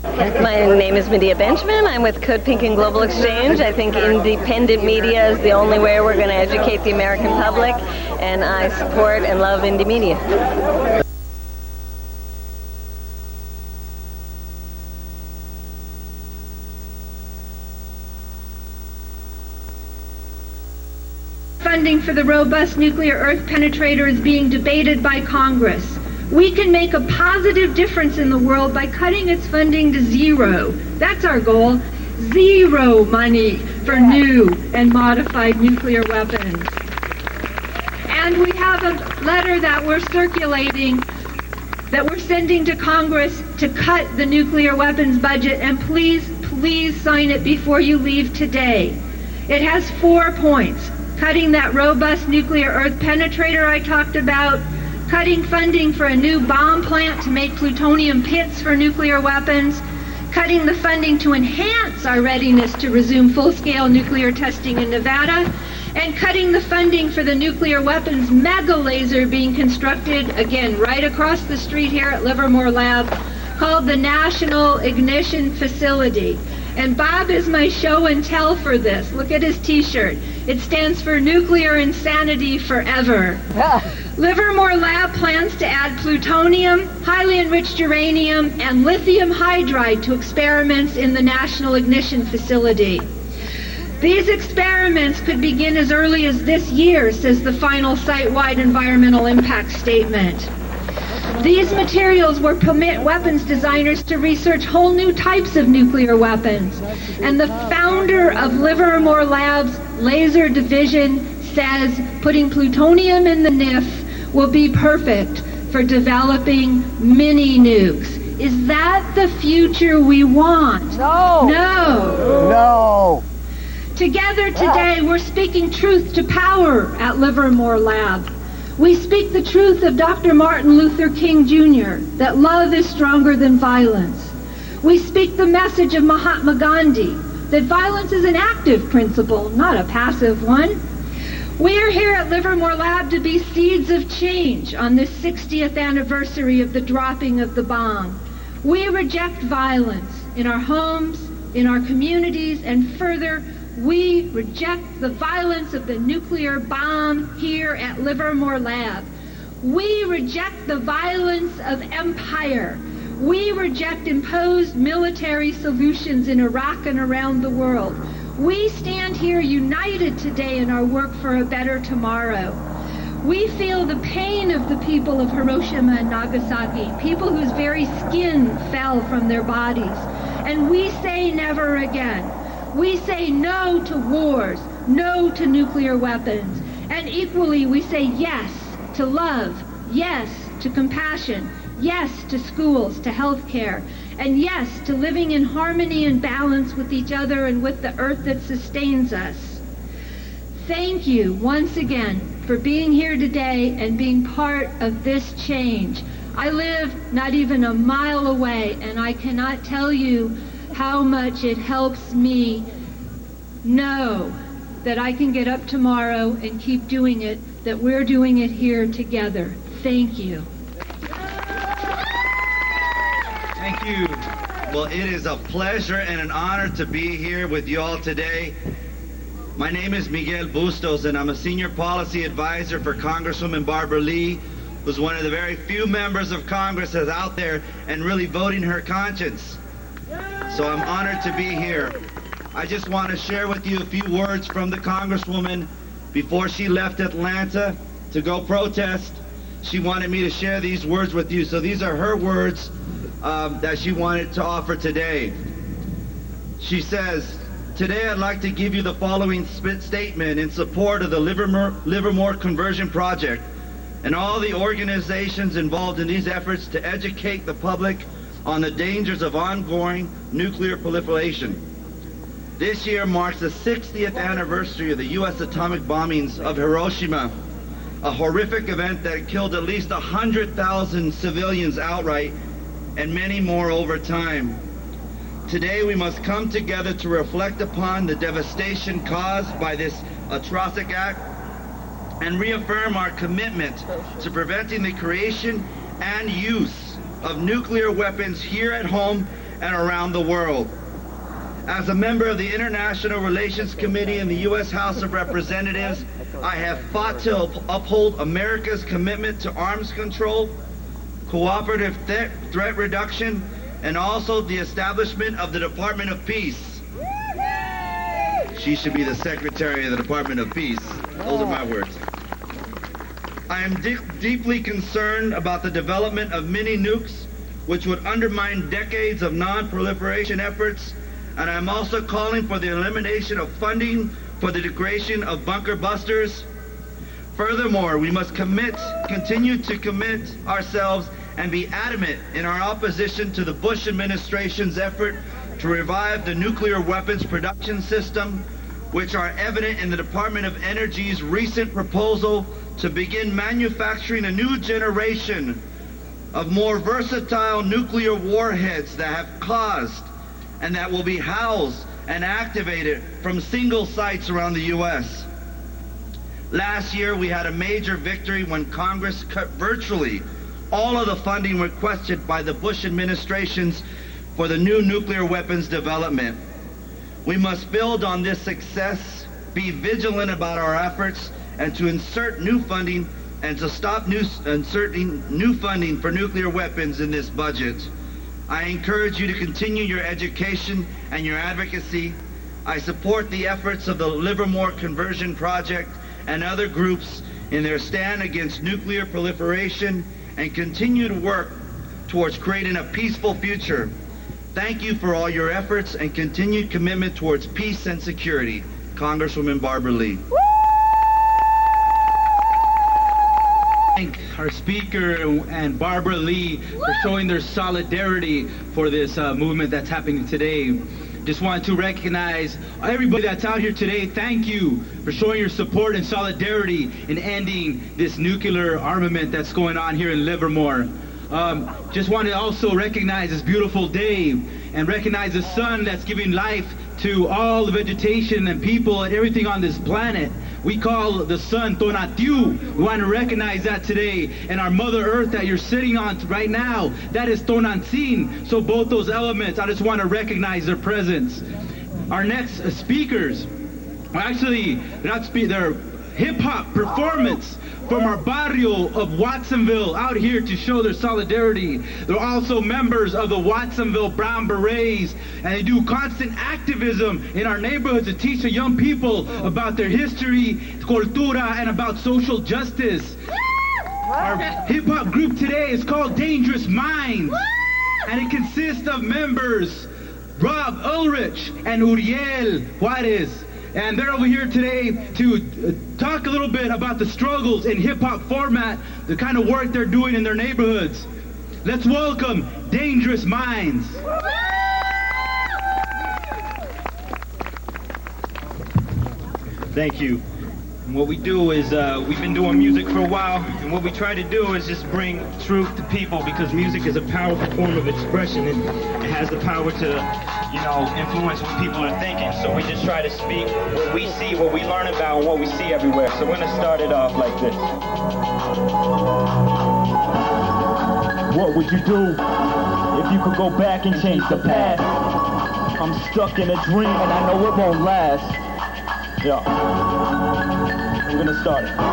My name is Medea Benjamin. I'm with Code Pink and Global Exchange. I think independent media is the only way we're going to educate the American public, and I support and love indie media. Funding for the robust nuclear Earth penetrator is being debated by Congress. We can make a positive difference in the world by cutting its funding to zero. That's our goal. Zero money for new and modified nuclear weapons. And we have a letter that we're circulating, that we're sending to Congress to cut the nuclear weapons budget, and please, please sign it before you leave today. It has 4 points. Cutting that robust nuclear Earth penetrator I talked about, cutting funding for a new bomb plant to make plutonium pits for nuclear weapons, cutting the funding to enhance our readiness to resume full-scale nuclear testing in Nevada, and cutting the funding for the nuclear weapons mega laser being constructed, again, right across the street here at Livermore Lab, called the National Ignition Facility. And Bob is my show and tell for this. Look at his t-shirt. It stands for Nuclear Insanity Forever. Livermore Lab plans to add plutonium, highly enriched uranium, and lithium hydride to experiments in the National Ignition Facility. These experiments could begin as early as this year, says the final site-wide environmental impact statement. These materials will permit weapons designers to research whole new types of nuclear weapons. And the founder of Livermore Lab's laser division says putting plutonium in the NIF will be perfect for developing mini nukes. Is that the future we want? No. No. No. Together today, we're speaking truth to power at Livermore Lab. We speak the truth of Dr. Martin Luther King Jr., that love is stronger than violence. We speak the message of Mahatma Gandhi, that violence is an active principle, not a passive one. We are here at Livermore Lab to be seeds of change on this 60th anniversary of the dropping of the bomb. We reject violence in our homes, in our communities, and further, we reject the violence of the nuclear bomb here at Livermore Lab. We reject the violence of empire. We reject imposed military solutions in Iraq and around the world. We stand here united today in our work for a better tomorrow. We feel the pain of the people of Hiroshima and Nagasaki, people whose very skin fell from their bodies. And we say never again. We say no to wars, no to nuclear weapons, and equally we say yes to love, yes to compassion, yes to schools, to health care, and yes to living in harmony and balance with each other and with the earth that sustains us. Thank you once again for being here today and being part of this change. I live not even a mile away, and I cannot tell you how much it helps me know that I can get up tomorrow and keep doing it, that we're doing it here together. Thank you. Thank you. Well, it is a pleasure and an honor to be here with you all today. My name is Miguel Bustos, and I'm a senior policy advisor for Congresswoman Barbara Lee, who's one of the very few members of Congress that's out there and really voting her conscience. So I'm honored to be here. I just want to share with you a few words from the Congresswoman before she left Atlanta to go protest. She wanted me to share these words with you. So these are her words that she wanted to offer today. She says, "Today I'd like to give you the following statement in support of the Livermore Conversion Project and all the organizations involved in these efforts to educate the public on the dangers of ongoing nuclear proliferation. This year marks the 60th anniversary of the U.S. atomic bombings of Hiroshima, a horrific event that killed at least 100,000 civilians outright and many more over time. Today we must come together to reflect upon the devastation caused by this atrocious act and reaffirm our commitment to preventing the creation and use of nuclear weapons here at home and around the world. As a member of the International Relations Committee in the U.S. House of Representatives, I have fought to uphold America's commitment to arms control, cooperative threat reduction, and also the establishment of the Department of Peace. She should be the Secretary of the Department of Peace. Those are my words. I am deeply concerned about the development of mini nukes, which would undermine decades of non-proliferation efforts, and I'm also calling for the elimination of funding for the degradation of bunker busters. Furthermore, we must continue to commit ourselves and be adamant in our opposition to the Bush administration's effort to revive the nuclear weapons production system, which are evident in the Department of Energy's recent proposal to begin manufacturing a new generation of more versatile nuclear warheads that have caused and that will be housed and activated from single sites around the U.S. Last year, we had a major victory when Congress cut virtually all of the funding requested by the Bush administrations for the new nuclear weapons development. We must build on this success, be vigilant about our efforts, and to insert new funding and to stop inserting new funding for nuclear weapons in this budget. I encourage you to continue your education and your advocacy. I support the efforts of the Livermore Conversion Project and other groups in their stand against nuclear proliferation and continue to work towards creating a peaceful future. Thank you for all your efforts and continued commitment towards peace and security. Congresswoman Barbara Lee. Thank our speaker and Barbara Lee for showing their solidarity for this movement that's happening today. Just want to recognize everybody that's out here today. Thank you for showing your support and solidarity in ending this nuclear armament that's going on here in Livermore. Just want to also recognize this beautiful day and recognize the sun that's giving life to all the vegetation and people and everything on this planet. We call the sun Tonatiuh. We want to recognize that today. And our Mother Earth that you're sitting on right now, that is Tonantzin. So both those elements, I just want to recognize their presence. Our next speakers are actually, they're hip-hop performance from our barrio of Watsonville out here to show their solidarity. They're also members of the Watsonville Brown Berets, and they do constant activism in our neighborhoods to teach the young people about their history, cultura, and about social justice. Our hip-hop group today is called Dangerous Minds, and it consists of members Rob Ulrich and Uriel Juarez. And they're over here today to talk a little bit about the struggles in hip-hop format, the kind of work they're doing in their neighborhoods. Let's welcome Dangerous Minds. Thank you. And what we do is we've been doing music for a while, and what we try to do is just bring truth to people, because music is a powerful form of expression, and it has the power to, you know, influence what people are thinking. So we just try to speak what we see, what we learn about, and what we see everywhere. So we're gonna start it off like this. What would you do if you could go back and change the past? I'm stuck in a dream and I know it won't last. Yeah. We're gonna start it.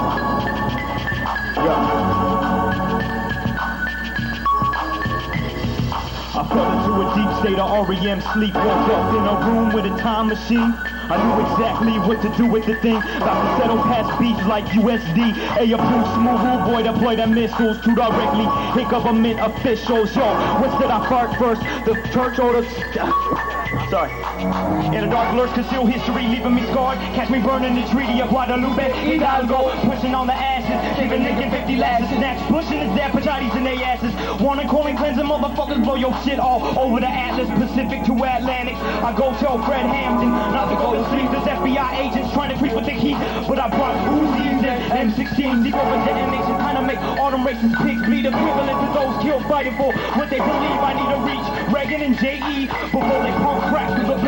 Yeah. I fell into a deep state of REM sleep, woke up in a room with a time machine. I knew exactly what to do with the thing. About to settle past beats like USD. A approved smooth rude boy deploy the missiles to directly hit government officials. Yo, what did I fart first? The church or the... Sorry. In a dark lurch, conceal history, leaving me scarred. Catch me burning the treaty of Guadalupe Hidalgo, pushing on the ashes, giving niggas 50 lashes. Snacks pushing his dad, pachatis in their asses. Warning, calling, cleansing, motherfuckers blow your shit all over the Atlas, Pacific to Atlantic. I go tell Fred Hampton not to go to sleep. There's FBI agents trying to creep with the heat, but I brought Uzis and M16. Deep over the nation, kind of make all them racist pigs bleed, equivalent to those killed fighting for what they believe. I need to reach Reagan and J.E. before they pump crack to the black community.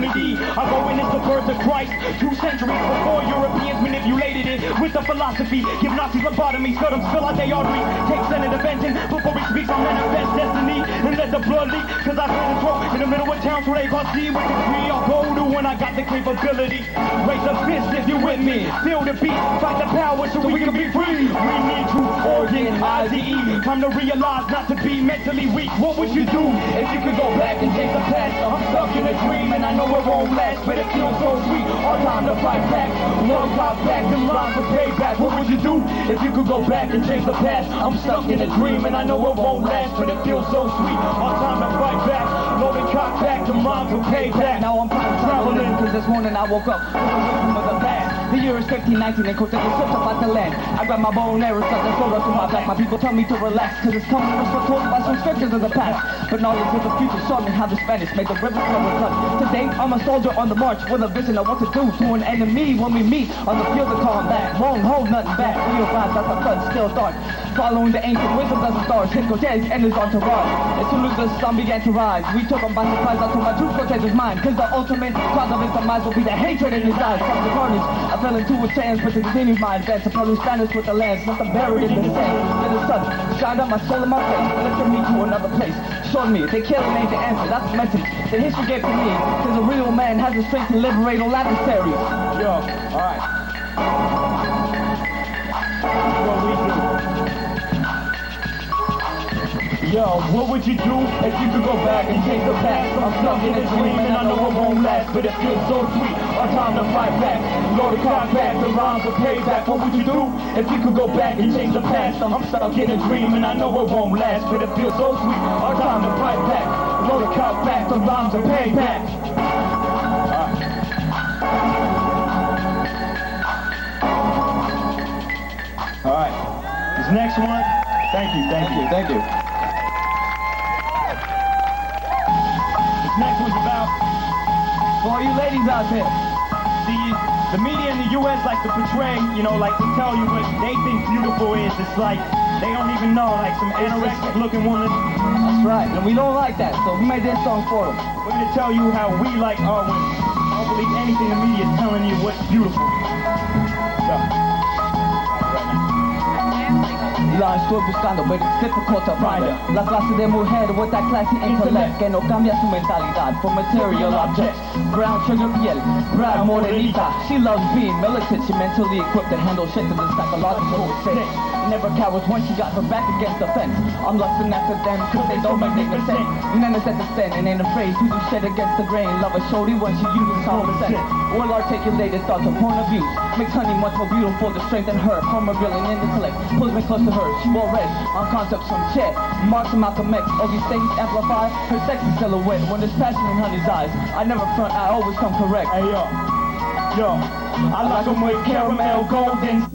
eternity. I go in as the birth of Christ. 2 centuries before Europeans manipulated it with the philosophy. Give Nazis lobotomies, cut them, spill out their arteries. Take Senator Benton before he speaks on manifest destiny. And let the blood leak, cause I ran a throat in the middle of town where they can't see what degree I'll go to when I got the capability. Raise a fist if you with me. Feel the beat, fight the power so we can be free. We need to organize the E. Time to realize not to be mentally weak. What would you do if you could go back and change the past? I'm stuck in a dream and I know it won't last, but it feels so sweet. Our time to fight back. Long time back and rhyme for payback. What would you do if you could go back and change the past? I'm stuck in a dream and I know it won't last, but it feels so sweet. Our time to fight back. Loading cock back to rhyme for payback. Now I'm traveling because this morning I woke up with a rhythm of the past. The year is 1519 and Cortez slipped up out the land. I grab my bow and arrow, stuck the sword up to my back. My people tell me to relax, cause it's coming was foretold by some scriptures of the past. But knowledge of the future showed me how the Spanish made the rivers cover cut. Today I'm a soldier on the march with a vision of what to do to an enemy when we meet on the field of combat. Won't hold nothing back, realize that the flood still starts. Following the ancient wisdom of the stars, hit Cortez and his entourage. As soon as the sun began to rise, we took him by surprise. I told my true Cortez's mind, cause the ultimate cause of his demise will be the hatred in his eyes. From the carnage, I fell into a trance, but to continue my advance, to follow Spanish with the lance, nothing buried in the sand. Then the sun shined on my soul and my face, lifted me to another place. Showed me, they killing ain't the answer, that's the message that history gave to me. Cause a real man has the strength to liberate all adversaries. Yo, alright. What we do? Yo, what would you do if you could go back and change the past? I'm stuck in a dream and I know it won't last, but it feels so sweet. Our time to fight back. Load the cock back, the rhyme for payback. What would you do if you could go back and change the past? I'm stuck in a dream and I know it won't last, but it feels so sweet. Our time to fight back. Load the cock back, the rhyme for payback. Alright. This next one. Thank you. Next one's about For all you ladies out there. the media in the U.S. like to portray, like to tell you what they think beautiful is. It's like they don't even know, like some anorexic looking woman. That's right, and we don't like that, so we made this song for them. We're gonna tell you how we like our women. I don't believe anything the media is telling you what's beautiful. So. La estoy buscando, but it's difficult to find her. La clase de mujer with that classy intellect que no cambia su mentalidad for material objects. Brown sugar piel, brown morenita. She loves being militant. She mentally equipped to handle shit to the psychological extent. Never cowers once she got her back against the fence. I'm lusting after them cause they don't make sense. None is at the stand and ain't afraid to do shit against the grain. Love a shorty when she uses common sense. Well articulated thoughts of point of views. Makes honey much more beautiful to strengthen her. From her brilliant intellect, pulls me close to her. She wore red on concepts from Chet, Marx and Malcolm X. All these things amplify her sexy silhouette. When there's passion in honey's eyes, I never front, I always come correct. Hey yo, I like them with caramel golden.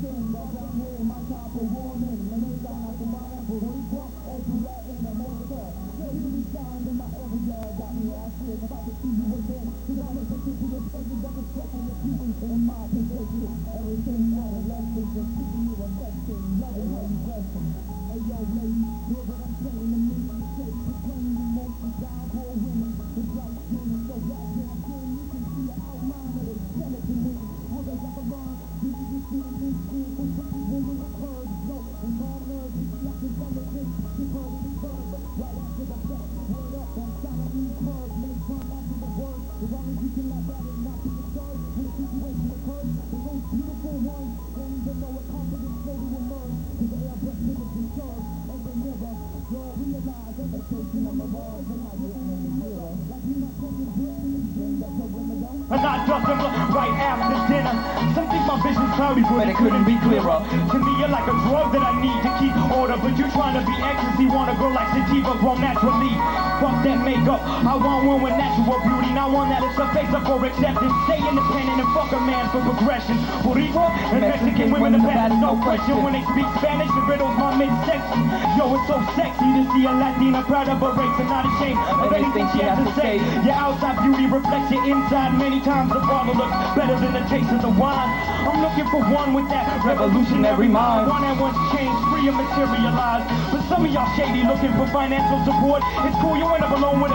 I got Dustin right after dinner. Some think my vision's cloudy, but it couldn't be clearer. To me, you're like a drug that I need to keep order. But you trying to be ecstasy, want a girl like sativa grown naturally. Fuck that makeup, I want one with natural beauty. Not one that is a face up for acceptance. Stay independent and fuck a man for progression. Boricua and Mexican women the best, no question. When they speak Spanish, it riddles my midsection. Yo, it's so sexy to see a Latina proud of her race and not ashamed of anything she has to say. Your outside beauty reflects your inside. Many times the bottle looks better than the taste of the wine. I'm looking for one with that revolutionary mind. One that wants change, free and materialized. But some of y'all shady looking for financial support. It's cool you end up alone with a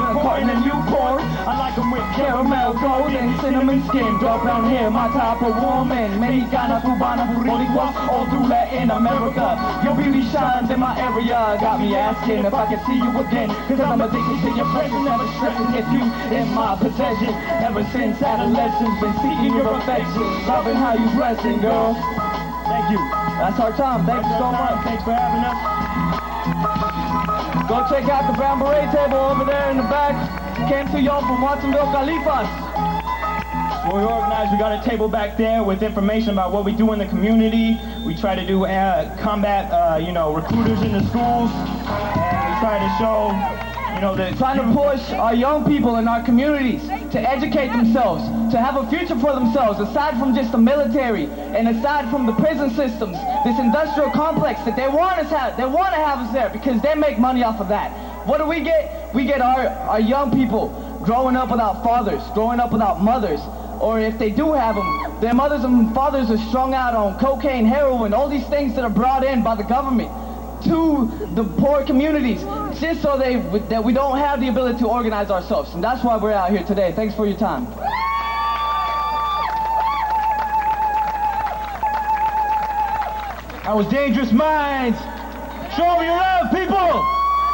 a carton of Newport. I like them with caramel, golden, cinnamon skin, dark brown hair, my type of woman. Mexicana, Cubana, Boricua, all through Latin America. Your beauty shines in my area. Got me asking if I can see you again, cause I'm addicted to your presence, never stressing if you in my possession. Ever since adolescence, been seeking your affection, loving how you dressing, girl. Thank you. That's our time. Thank you so much. Thanks for having us. Go check out the Brown Beret table over there in the back. Came to y'all from Watsonville, Califas. Well, we organized, we got a table back there with information about what we do in the community. We try to do combat, recruiters in the schools. And we try to show, trying to push our young people in our communities to educate themselves, to have a future for themselves, aside from just the military and aside from the prison systems, this industrial complex that they want to have us there because they make money off of that. What do we get? We get our young people growing up without fathers, growing up without mothers, or if they do have them, their mothers and fathers are strung out on cocaine, heroin, all these things that are brought in by the government to the poor communities, just so that we don't have the ability to organize ourselves. And that's why we're out here today. Thanks for your time. That was Dangerous Minds. Show me your love, people.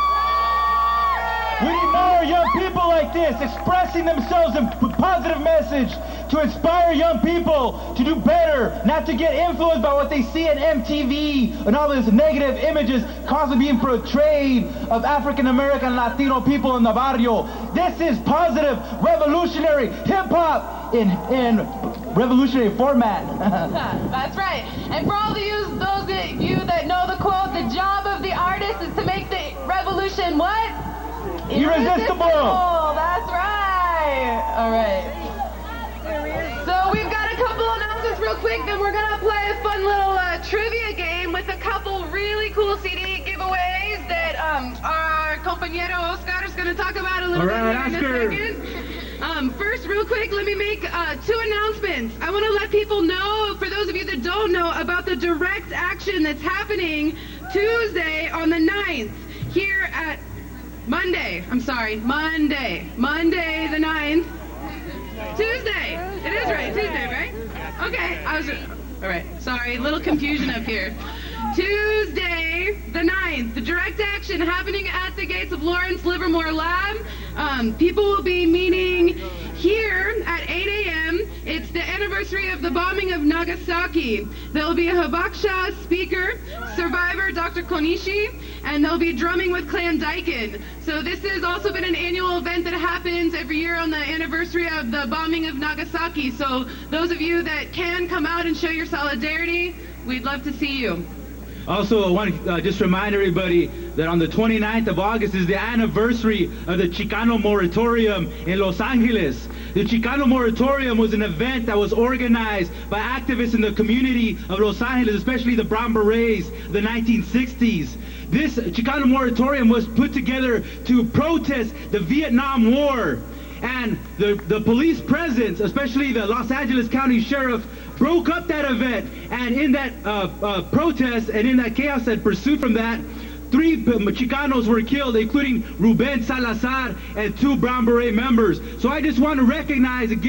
We need more young people like this, expressing themselves in a positive message to inspire young people to do better, not to get influenced by what they see on MTV and all these negative images constantly being portrayed of African American and Latino people in the barrio. This is positive, revolutionary hip-hop in revolutionary format. That's right. And for all of those of you that know the quote, the job of the artist is to make the revolution what? Irresistible. That's right. All right. So we've got a couple announcements real quick, then we're going to play a fun little trivia game with a couple really cool CD giveaways that our compañero Oscar is going to talk about a little bit here in a second. First, real quick, let me make 2 announcements. I want to let people know, for those of you that don't know, about the direct action that's happening Tuesday on the 9th here at Monday the 9th. Tuesday. It is right. Tuesday, right? Okay. All right. Sorry. A little confusion up here. Tuesday, the 9th. The direct action happening at the gates of Lawrence Livermore Lab. People will be meeting here at 8 a.m. It's the anniversary of the bombing of Nagasaki. There'll be a Hibakusha speaker, survivor Dr. Konishi, and they'll be drumming with Clan Daikin. So this has also been an annual event that happens every year on the anniversary of the bombing of Nagasaki. So those of you that can come out and show your solidarity, we'd love to see you. Also, I want to just remind everybody that on the 29th of August is the anniversary of the Chicano Moratorium in Los Angeles. The Chicano Moratorium was an event that was organized by activists in the community of Los Angeles, especially the Brown Berets, the 1960s. This Chicano Moratorium was put together to protest the Vietnam War. And the police presence, especially the Los Angeles County Sheriff, broke up that event. And in that protest and in that chaos that pursued from that, 3 Chicanos were killed, including Ruben Salazar and 2 Brown Beret members. So I just want to recognize the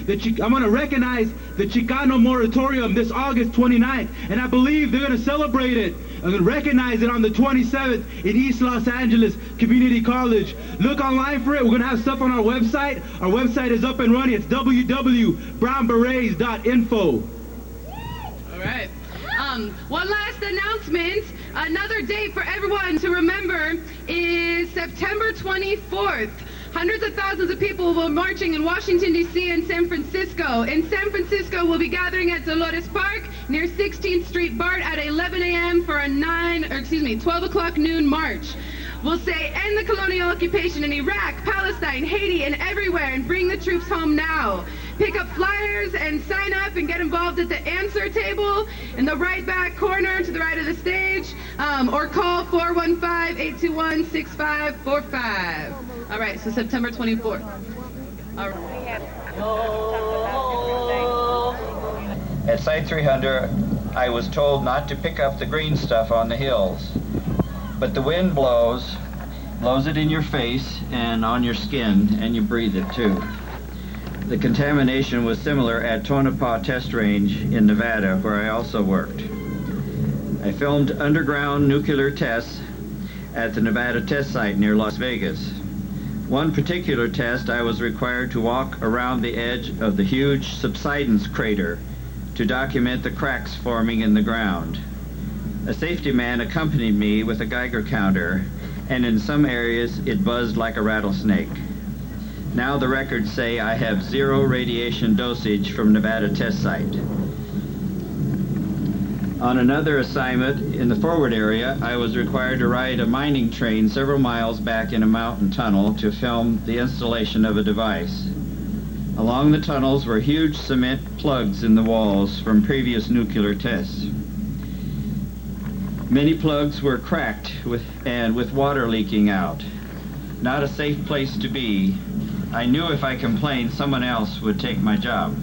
Chicano Moratorium this August 29th, and I believe they're going to celebrate it and recognize it on the 27th in East Los Angeles Community College. Look online for it. We're going to have stuff on our website. Our website is up and running. It's www.brownberets.info. All right. One last announcement. Another date for everyone to remember is September 24th. Hundreds of thousands of people will be marching in Washington, D.C. and San Francisco. In San Francisco, we'll be gathering at Dolores Park near 16th Street BART at 11 a.m. for a 12 o'clock noon march. We'll say, end the colonial occupation in Iraq, Palestine, Haiti, and everywhere, and bring the troops home now. Pick up flyers and sign up and get involved at the answer table in the right back corner to the right of the stage, or call 415-821-6545. All right, so September 24th. All right. At Site 300, I was told not to pick up the green stuff on the hills. But the wind blows, and blows it in your face and on your skin, and you breathe it too. The contamination was similar at Tonopah Test Range in Nevada, where I also worked. I filmed underground nuclear tests at the Nevada test site near Las Vegas. One particular test, I was required to walk around the edge of the huge subsidence crater to document the cracks forming in the ground. A safety man accompanied me with a Geiger counter, and in some areas it buzzed like a rattlesnake. Now the records say I have 0 radiation dosage from Nevada test site. On another assignment in the forward area, I was required to ride a mining train several miles back in a mountain tunnel to film the installation of a device. Along the tunnels were huge cement plugs in the walls from previous nuclear tests. Many plugs were cracked with water leaking out. Not a safe place to be. I knew if I complained, someone else would take my job.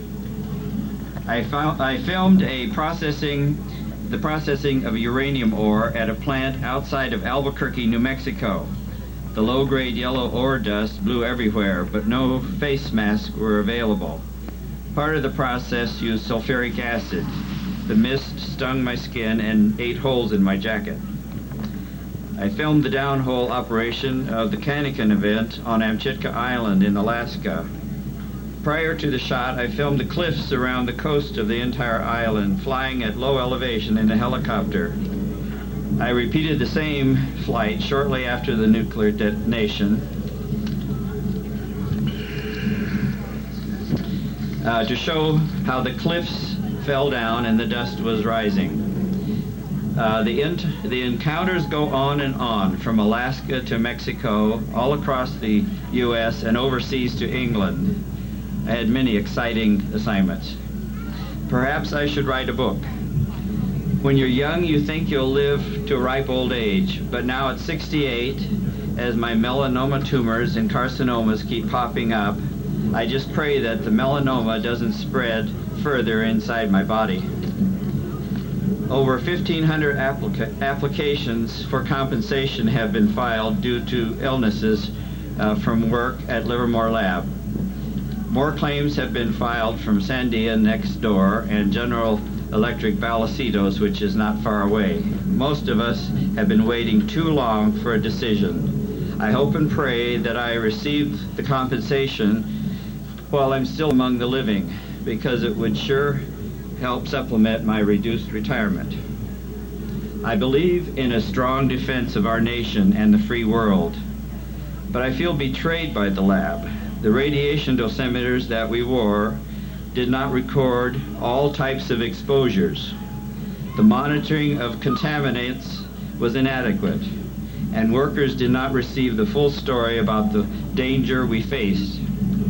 I filmed the processing of uranium ore at a plant outside of Albuquerque, New Mexico. The low-grade yellow ore dust blew everywhere, but no face masks were available. Part of the process used sulfuric acid. The mist stung my skin and ate holes in my jacket. I filmed the downhole operation of the Kanikin event on Amchitka Island in Alaska. Prior to the shot, I filmed the cliffs around the coast of the entire island, flying at low elevation in a helicopter. I repeated the same flight shortly after the nuclear detonation to show how the cliffs fell down and the dust was rising. The encounters go on and on, from Alaska to Mexico, all across the U.S. and overseas to England. I had many exciting assignments. Perhaps I should write a book. When you're young, you think you'll live to a ripe old age, but now at 68, as my melanoma tumors and carcinomas keep popping up, I just pray that the melanoma doesn't spread further inside my body. Over 1,500 applications for compensation have been filed due to illnesses from work at Livermore Lab. More claims have been filed from Sandia next door and General Electric Vallecillos, which is not far away. Most of us have been waiting too long for a decision. I hope and pray that I receive the compensation while I'm still among the living, because it would sure help supplement my reduced retirement. I believe in a strong defense of our nation and the free world, but I feel betrayed by the lab. The radiation dosimeters that we wore did not record all types of exposures. The monitoring of contaminants was inadequate, and workers did not receive the full story about the danger we faced.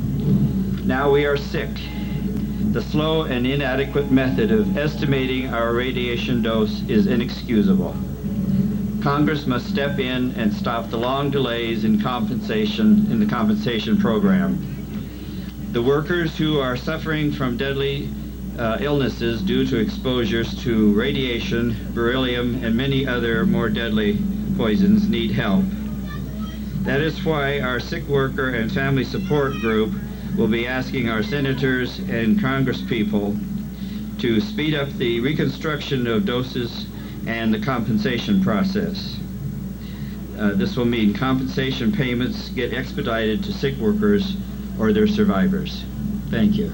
Now we are sick. The slow and inadequate method of estimating our radiation dose is inexcusable. Congress must step in and stop the long delays in the compensation program. The workers who are suffering from deadly illnesses due to exposures to radiation, beryllium, and many other more deadly poisons need help. That is why our sick worker and family support group will be asking our senators and congresspeople to speed up the reconstruction of doses and the compensation process. This will mean compensation payments get expedited to sick workers or their survivors. Thank you.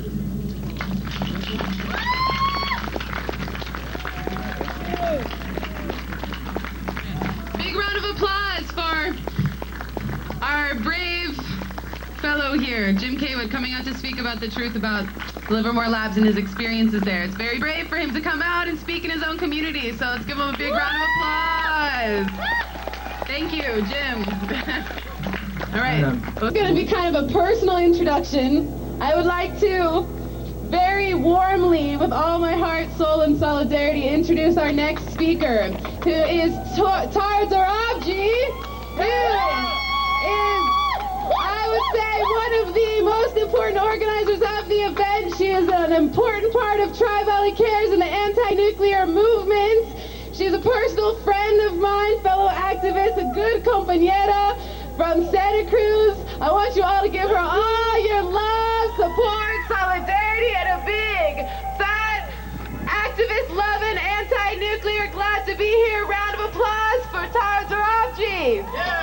Big round of applause for our brave fellow here, Jim Kaywood, coming out to speak about the truth about Livermore Labs and his experiences there. It's very brave for him to come out and speak in his own community, so let's give him a big round of applause. Thank you, Jim. All right, it's going to be kind of a personal introduction. I would like to very warmly, with all my heart, soul, and solidarity, introduce our next speaker, who is Tar Dorabji, who is, I would say, one of the most important organizers of the event. She is an important part of Tri-Valley Cares and the anti-nuclear movement. She's a personal friend friend of mine, fellow activist, a good compañera from Santa Cruz. I want you all to give her all your love, support, solidarity, and a big, fat, activist-loving, anti-nuclear, glad to be here. Round of applause for Tara Zarafji.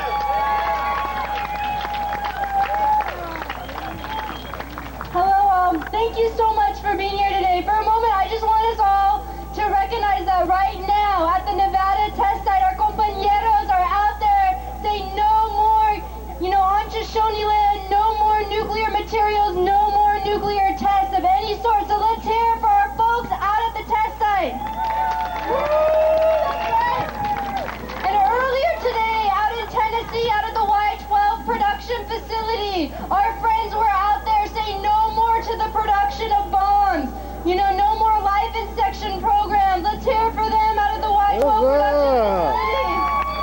Hello, thank you so much for being here today. For a moment, I just want us all to recognize that right now at the Nevada test site, our compañeros are out there saying no more, Ancha Shonila, no more nuclear materials, no more nuclear tests of any sort. So let's hear it for our folks out at the test site. And earlier today, out in Tennessee, out at the Y-12 production facility, our friends were out there saying no more to the production of bombs. No more life insection programs. Let's hear it for them out of the Y-12 production facility.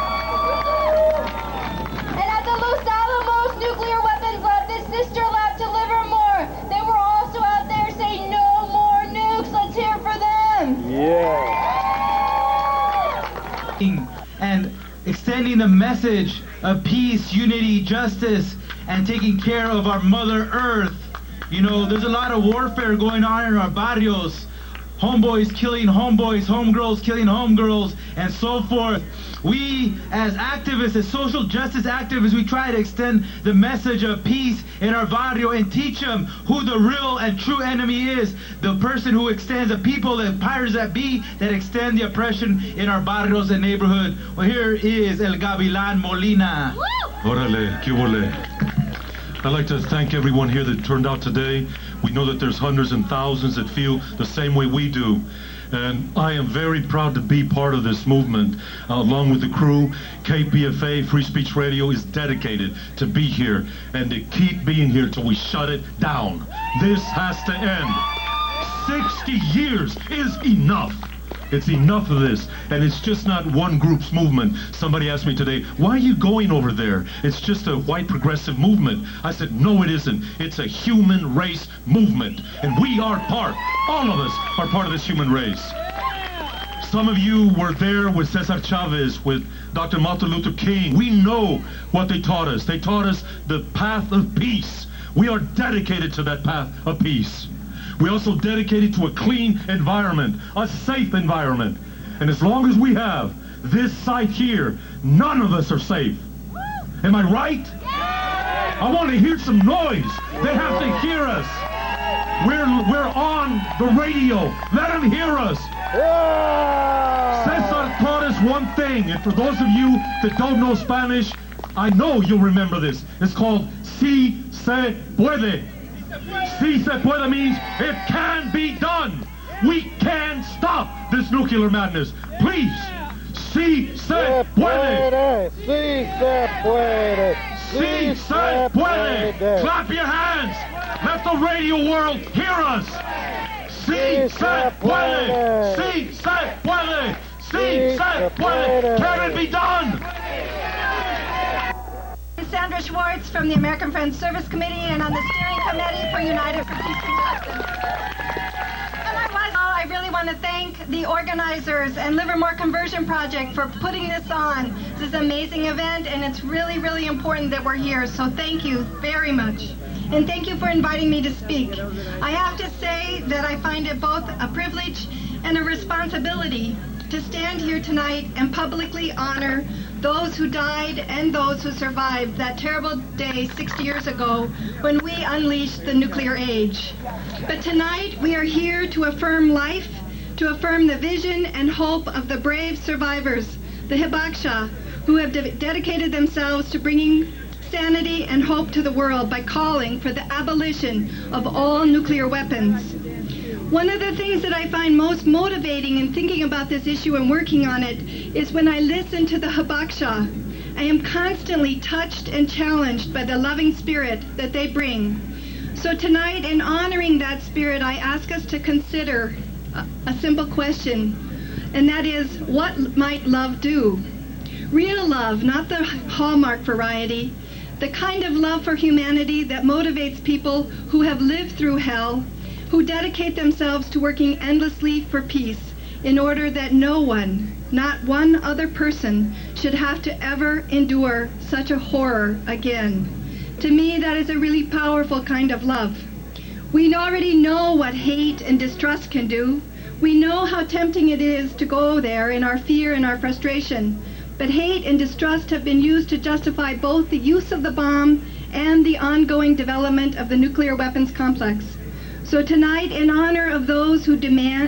And at the Los Alamos Nuclear Weapons Lab, this sister lab to Livermore, they were also out there saying no more nukes. Let's hear it for them. And extending the message of peace, unity, justice, and taking care of our Mother Earth. There's a lot of warfare going on in our barrios. Homeboys killing homeboys, homegirls killing homegirls, and so forth. We, as activists, as social justice activists, we try to extend the message of peace in our barrio and teach them who the real and true enemy is. The person who extends, the people, the powers that be, that extend the oppression in our barrios and neighborhood. Well, here is El Gavilan Molina. Orale, que vole. I'd like to thank everyone here that turned out today. We know that there's hundreds and thousands that feel the same way we do. And I am very proud to be part of this movement. Along with the crew, KPFA, Free Speech Radio, is dedicated to be here and to keep being here till we shut it down. This has to end. 60 years is enough. It's enough of this, and it's just not one group's movement. Somebody asked me today, why are you going over there? It's just a white progressive movement. I said, no, it isn't. It's a human race movement, and we are part, all of us are part of this human race. Some of you were there with Cesar Chavez, with Dr. Martin Luther King. We know what they taught us. They taught us the path of peace. We are dedicated to that path of peace. We also dedicated to a clean environment, a safe environment. And as long as we have this site here, none of us are safe. Am I right? I want to hear some noise. They have to hear us. We're on the radio. Let them hear us. Cesar taught us one thing, and for those of you that don't know Spanish, I know you'll remember this. It's called Si Se Puede. Si se puede means it can be done. We can stop this nuclear madness. Please, si se puede. Si se puede. Si se puede. Clap your hands. Let the radio world hear us. Si se puede. Si se puede. Si se puede. Can it be done? Sandra Schwartz from the American Friends Service Committee and on the steering committee for United for Peace and Justice. I really want to thank the organizers and Livermore Conversion Project for putting this on. This is an amazing event, and it's really, really important that we're here. So thank you very much. And thank you for inviting me to speak. I have to say that I find it both a privilege and a responsibility to stand here tonight and publicly honor those who died and those who survived that terrible day 60 years ago when we unleashed the nuclear age. But tonight we are here to affirm life, to affirm the vision and hope of the brave survivors, the Hibaksha, who have dedicated themselves to bringing sanity and hope to the world by calling for the abolition of all nuclear weapons. One of the things that I find most motivating in thinking about this issue and working on it is when I listen to the Hibaksha. I am constantly touched and challenged by the loving spirit that they bring. So tonight, in honoring that spirit, I ask us to consider a simple question, and that is, what might love do? Real love, not the Hallmark variety, the kind of love for humanity that motivates people who have lived through hell, who dedicate themselves to working endlessly for peace in order that no one, not one other person, should have to ever endure such a horror again. To me, that is a really powerful kind of love. We already know what hate and distrust can do. We know how tempting it is to go there in our fear and our frustration. But hate and distrust have been used to justify both the use of the bomb and the ongoing development of the nuclear weapons complex. So tonight, in honor of those who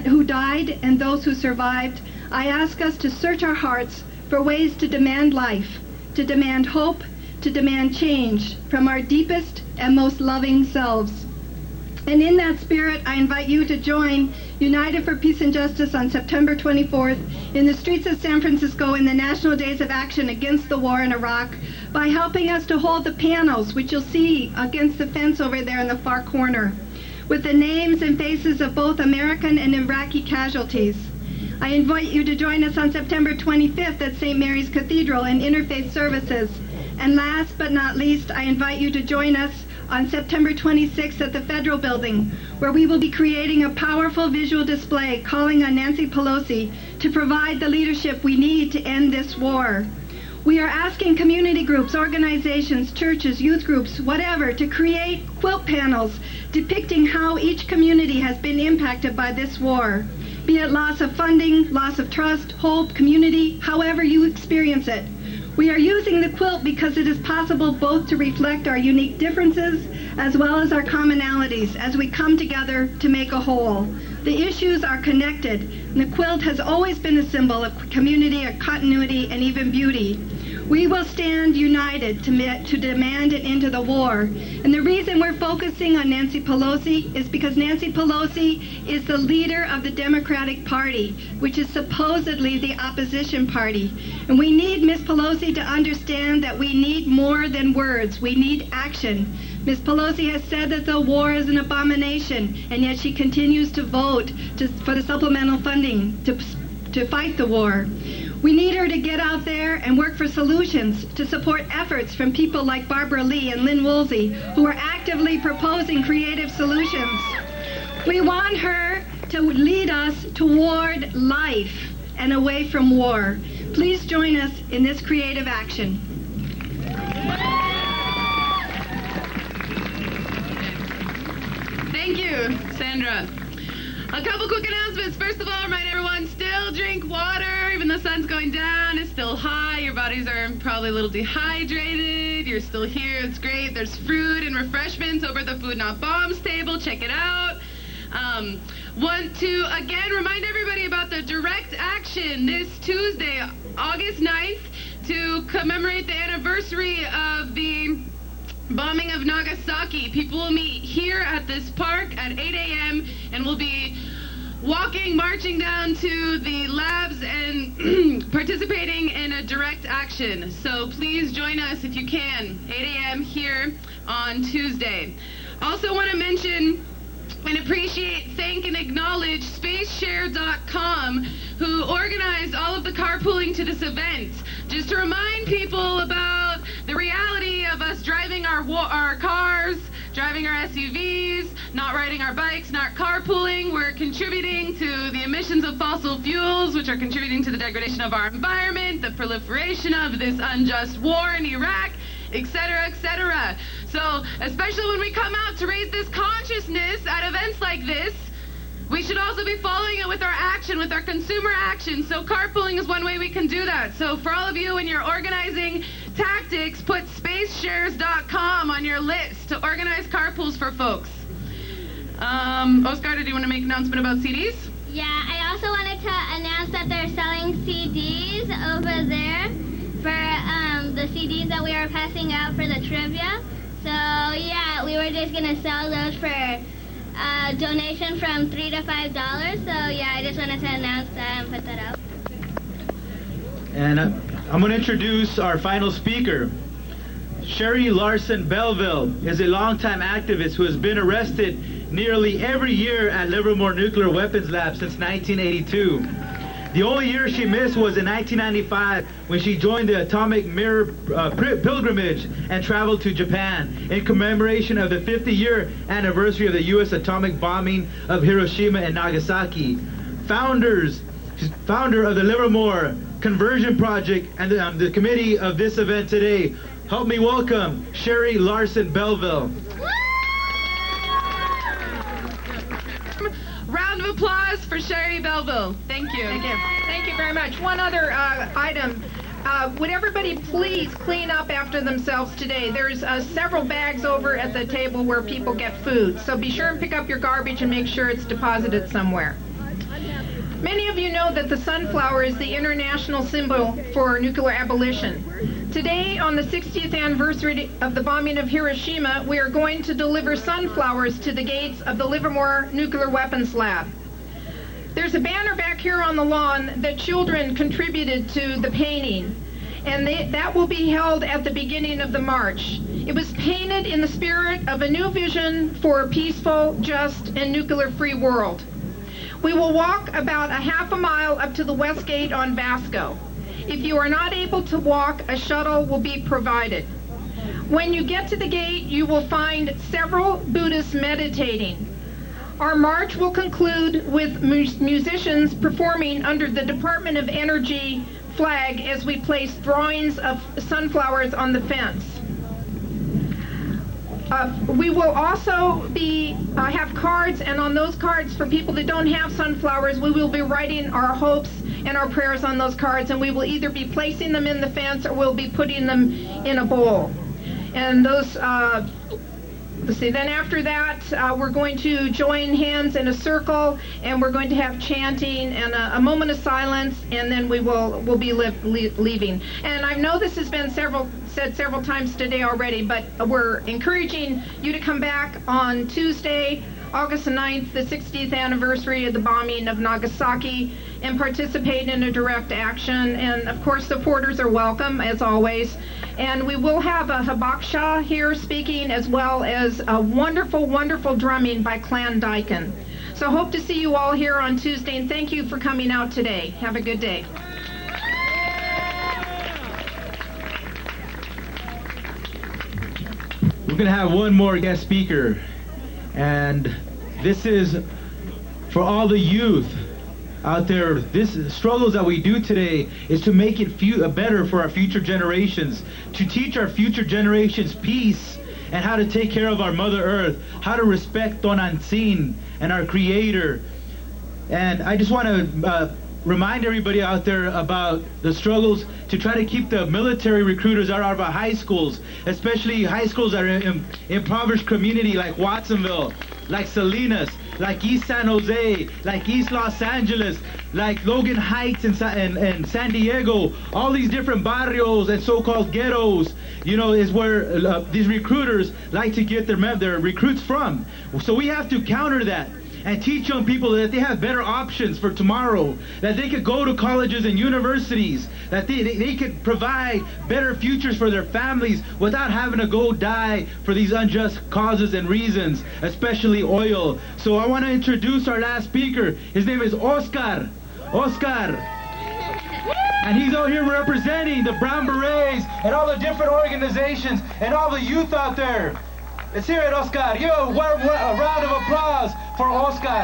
died and those who survived, I ask us to search our hearts for ways to demand life, to demand hope, to demand change from our deepest and most loving selves. And in that spirit, I invite you to join United for Peace and Justice on September 24th in the streets of San Francisco in the National Days of Action against the war in Iraq by helping us to hold the panels, which you'll see against the fence over there in the far corner, with the names and faces of both American and Iraqi casualties. I invite you to join us on September 25th at St. Mary's Cathedral in interfaith services. And last but not least, I invite you to join us on September 26th at the Federal Building, where we will be creating a powerful visual display calling on Nancy Pelosi to provide the leadership we need to end this war. We are asking community groups, organizations, churches, youth groups, whatever, to create quilt panels depicting how each community has been impacted by this war, be it loss of funding, loss of trust, hope, community, however you experience it. We are using the quilt because it is possible both to reflect our unique differences as well as our commonalities as we come together to make a whole. The issues are connected, and the quilt has always been a symbol of community, of continuity, and even beauty. We will stand united to demand an end to the war. And the reason we're focusing on Nancy Pelosi is because Nancy Pelosi is the leader of the Democratic Party, which is supposedly the opposition party. And we need Ms. Pelosi to understand that we need more than words. We need action. Ms. Pelosi has said that the war is an abomination, and yet she continues to vote for the supplemental funding to fight the war. We need her to get out there and work for solutions to support efforts from people like Barbara Lee and Lynn Woolsey, who are actively proposing creative solutions. We want her to lead us toward life and away from war. Please join us in this creative action. Thank you, Sandra. A couple quick announcements. First of all, remind everyone, still drink water. Even though the sun's going down, it's still high. Your bodies are probably a little dehydrated. You're still here. It's great. There's fruit and refreshments over at the Food Not Bombs table. Check it out. Want to, again, remind everybody about the direct action this Tuesday, August 9th, to commemorate the anniversary of the bombing of Nagasaki. People will meet here at this park at 8 a.m. and will be walking, marching down to the labs and participating in a direct action. So please join us if you can, 8 a.m. here on Tuesday. Also want to mention and appreciate, thank, and acknowledge SpaceShare.com, who organized all of the carpooling to this event. Just to remind people about the reality of us driving our cars, driving our SUVs, not riding our bikes, not carpooling. We're contributing to the emissions of fossil fuels, which are contributing to the degradation of our environment, the proliferation of this unjust war in Iraq, etc., etc. So, especially when we come out to raise this consciousness at events like this, we should also be following it with our action, with our consumer action. So carpooling is one way we can do that. So for all of you in your organizing tactics, put spaceshares.com on your list to organize carpools for folks. Oscar, did you want to make an announcement about CDs? Yeah, I also wanted to announce that they're selling CDs over there for the CDs that we are passing out for the trivia. So yeah, we were just going to sell those for donation from $3 to $5. So yeah, I just wanted to announce that and put that out. And I'm going to introduce our final speaker. Sherry Larson Belleville is a longtime activist who has been arrested nearly every year at Livermore Nuclear Weapons Lab since 1982. The only year she missed was in 1995 when she joined the Atomic Mirror pilgrimage and traveled to Japan in commemoration of the 50-year anniversary of the U.S. atomic bombing of Hiroshima and Nagasaki. Founders founder of the Livermore Conversion Project and the committee of this event today. Help me welcome Sherry Larson Belleville. Round of applause for Sherry Belleville. Thank you. Thank you. Thank you very much. One other item. Would everybody please clean up after themselves today? There's several bags over at the table where people get food. So be sure and pick up your garbage and make sure it's deposited somewhere. Many of you know that the sunflower is the international symbol for nuclear abolition. Today, on the 60th anniversary of the bombing of Hiroshima, we are going to deliver sunflowers to the gates of the Livermore Nuclear Weapons Lab. There's a banner back here on the lawn that children contributed to the painting, and that will be held at the beginning of the march. It was painted in the spirit of a new vision for a peaceful, just, and nuclear-free world. We will walk about a half a mile up to the west gate on Vasco. If you are not able to walk, a shuttle will be provided. When you get to the gate, you will find several Buddhists meditating. Our march will conclude with musicians performing under the Department of Energy flag as we place drawings of sunflowers on the fence. We will also have cards, and on those cards, for people that don't have sunflowers, we will be writing our hopes and our prayers on those cards, and we will either be placing them in the fence or we'll be putting them in a bowl. And those, then after that, we're going to join hands in a circle, and we're going to have chanting and a moment of silence, and then we'll be leaving. And I know this has been said several times today already, but we're encouraging you to come back on Tuesday, August 9th, the 60th anniversary of the bombing of Nagasaki, and participate in a direct action. And of course, supporters are welcome, as always. And we will have a hibakusha here speaking, as well as a wonderful, wonderful drumming by Clan Dyken. So hope to see you all here on Tuesday, and thank you for coming out today. Have a good day. We're going to have one more guest speaker, and this is for all the youth out there. This struggles that we do today is to make it better for our future generations, to teach our future generations peace and how to take care of our Mother Earth, how to respect Tonantzin and our Creator. And I just want to remind everybody out there about the struggles to try to keep the military recruiters out of our high schools, especially high schools that are in impoverished community like Watsonville, like Salinas, like East San Jose, like East Los Angeles, like Logan Heights and San Diego. All these different barrios and so-called ghettos, you know, is where these recruiters like to get their recruits from. So we have to counter that and teach young people that they have better options for tomorrow, that they could go to colleges and universities, that they could provide better futures for their families without having to go die for these unjust causes and reasons, especially oil. So I want to introduce our last speaker. His name is Oscar. And he's out here representing the Brown Berets and all the different organizations and all the youth out there. Let's hear it, Oscar. Yo, a round of applause for Oscar.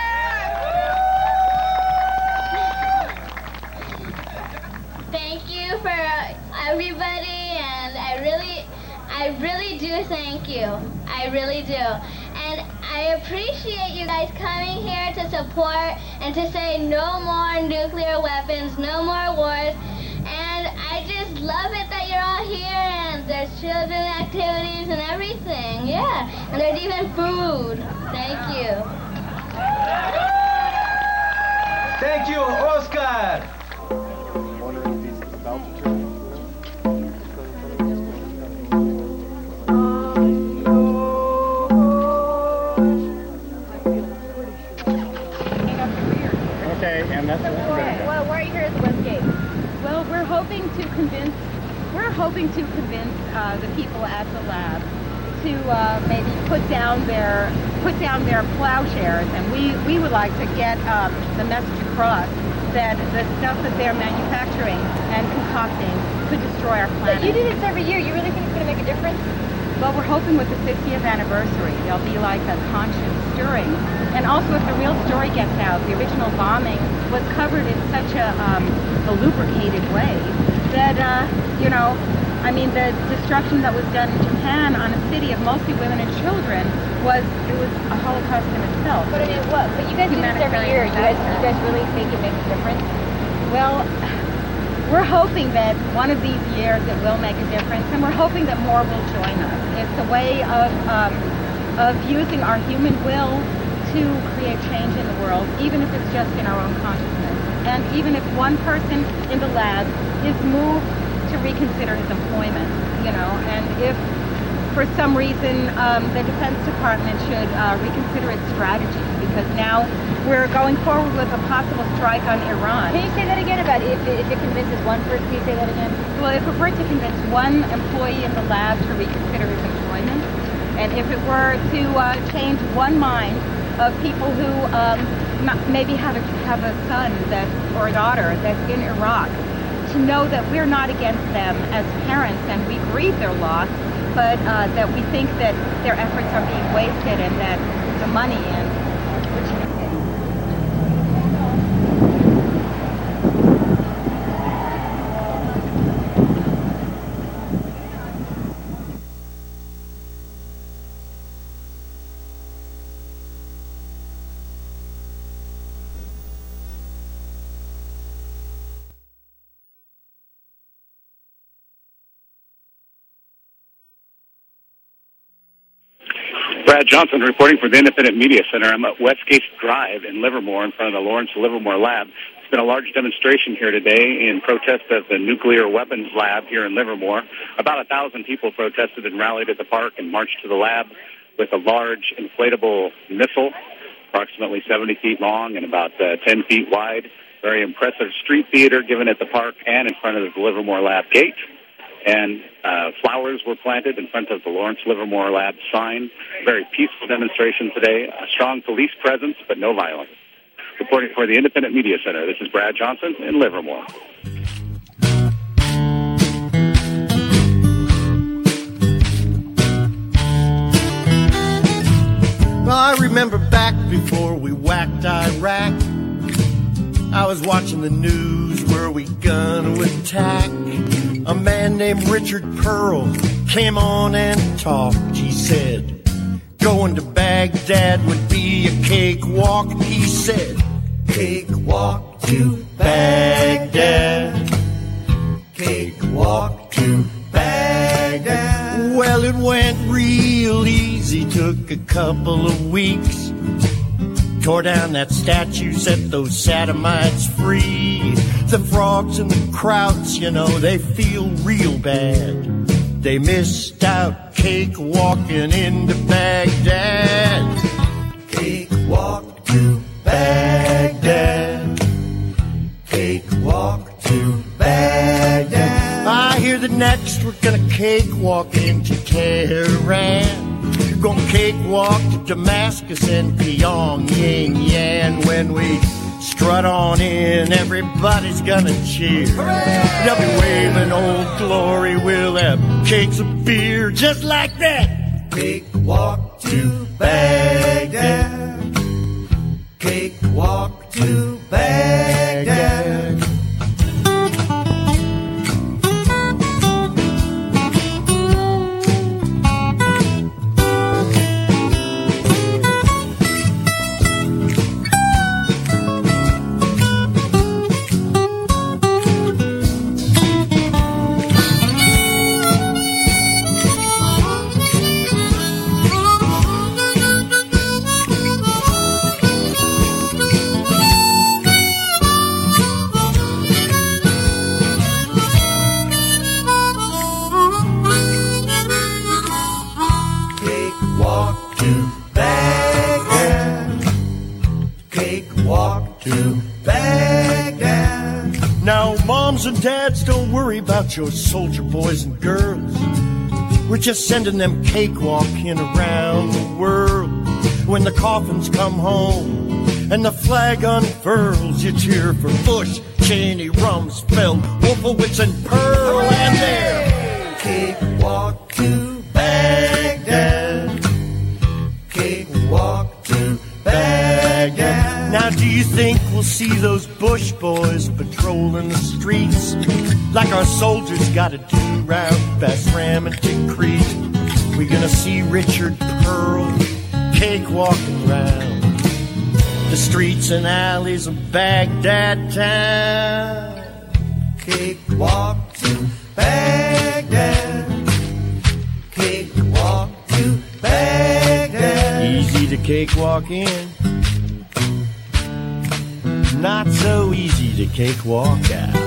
Thank you for everybody, and I really do thank you. I really do. And I appreciate you guys coming here to support and to say no more nuclear weapons, no more wars. And I just love it that you're all here, and there's children activities and everything. Yeah, and there's even food. Thank you. Thank you, Oscar. Okay, and that's well, why are you here at the West Gate? Well, we're hoping to convince the people at the lab to maybe put down their plowshares, and we would like to get the message across that the stuff that they're manufacturing and concocting could destroy our planet. But you do this every year. You really think it's going to make a difference? Well, we're hoping with the 50th anniversary, there'll be like a conscience stirring. And also, if the real story gets out, the original bombing was covered in such a lubricated way that, the destruction that was done in Japan on a city of mostly women and children was a Holocaust in itself. But you guys do this every year. You guys really think it makes a difference? Well, we're hoping that one of these years it will make a difference, and we're hoping that more will join us. It's a way of using our human will to create change in the world, even if it's just in our own consciousness. And even if one person in the lab is moved to reconsider his employment, and if for some reason the Defense Department should reconsider its strategy, because now we're going forward with a possible strike on Iran. Can you say that again about if it convinces one person? Can you say that again? Well, if it were to convince one employee in the lab to reconsider his employment, and if it were to change one mind of people who maybe have a son or a daughter that's in Iraq, to know that we're not against them as parents and we grieve their loss, but that we think that their efforts are being wasted and that the money and Brad Johnson reporting for the Independent Media Center. I'm at Westgate Drive in Livermore in front of the Lawrence Livermore Lab. It's been a large demonstration here today in protest of the nuclear weapons lab here in Livermore. About 1,000 people protested and rallied at the park and marched to the lab with a large inflatable missile, approximately 70 feet long and about 10 feet wide. Very impressive street theater given at the park and in front of the Livermore Lab gate. And flowers were planted in front of the Lawrence Livermore Lab sign. Very peaceful demonstration today. A strong police presence, but no violence. Reporting for the Independent Media Center, this is Brad Johnson in Livermore. Well, I remember back before we whacked Iraq, I was watching the news where we gonna attack. A man named Richard Pearl came on and talked. He said, going to Baghdad would be a cakewalk. He said, cakewalk to Baghdad, cakewalk to Baghdad. Well, it went real easy, took a couple of weeks. Tore down that statue, set those sodomites free. The frogs and the krauts, they feel real bad. They missed out cakewalking into Baghdad. Cakewalk to Baghdad, cakewalk to Baghdad. I hear that next we're gonna cakewalk into Tehran. Gonna cakewalk to Damascus and Pyongyang. When we strut on in, everybody's gonna cheer. Hooray! They'll be waving Old Glory. We'll have cakes of beer just like that. Cakewalk to Baghdad, cakewalk to Baghdad. And dads, don't worry about your soldier boys and girls. We're just sending them cakewalking around the world. When the coffins come home and the flag unfurls, you cheer for Bush, Cheney, Rumsfeld, Wolfowitz, and Pearl. And their cakewalk to Baghdad. Cakewalk to Baghdad. Now do you think we'll see those Bush boys patrolling the streets like our soldiers gotta do round Basram and Tikrit? We're gonna see Richard Pearl cakewalking round the streets and alleys of Baghdad town. Cakewalk to Baghdad. Cakewalk to Baghdad. Easy to cakewalk in, not so easy to cakewalk out.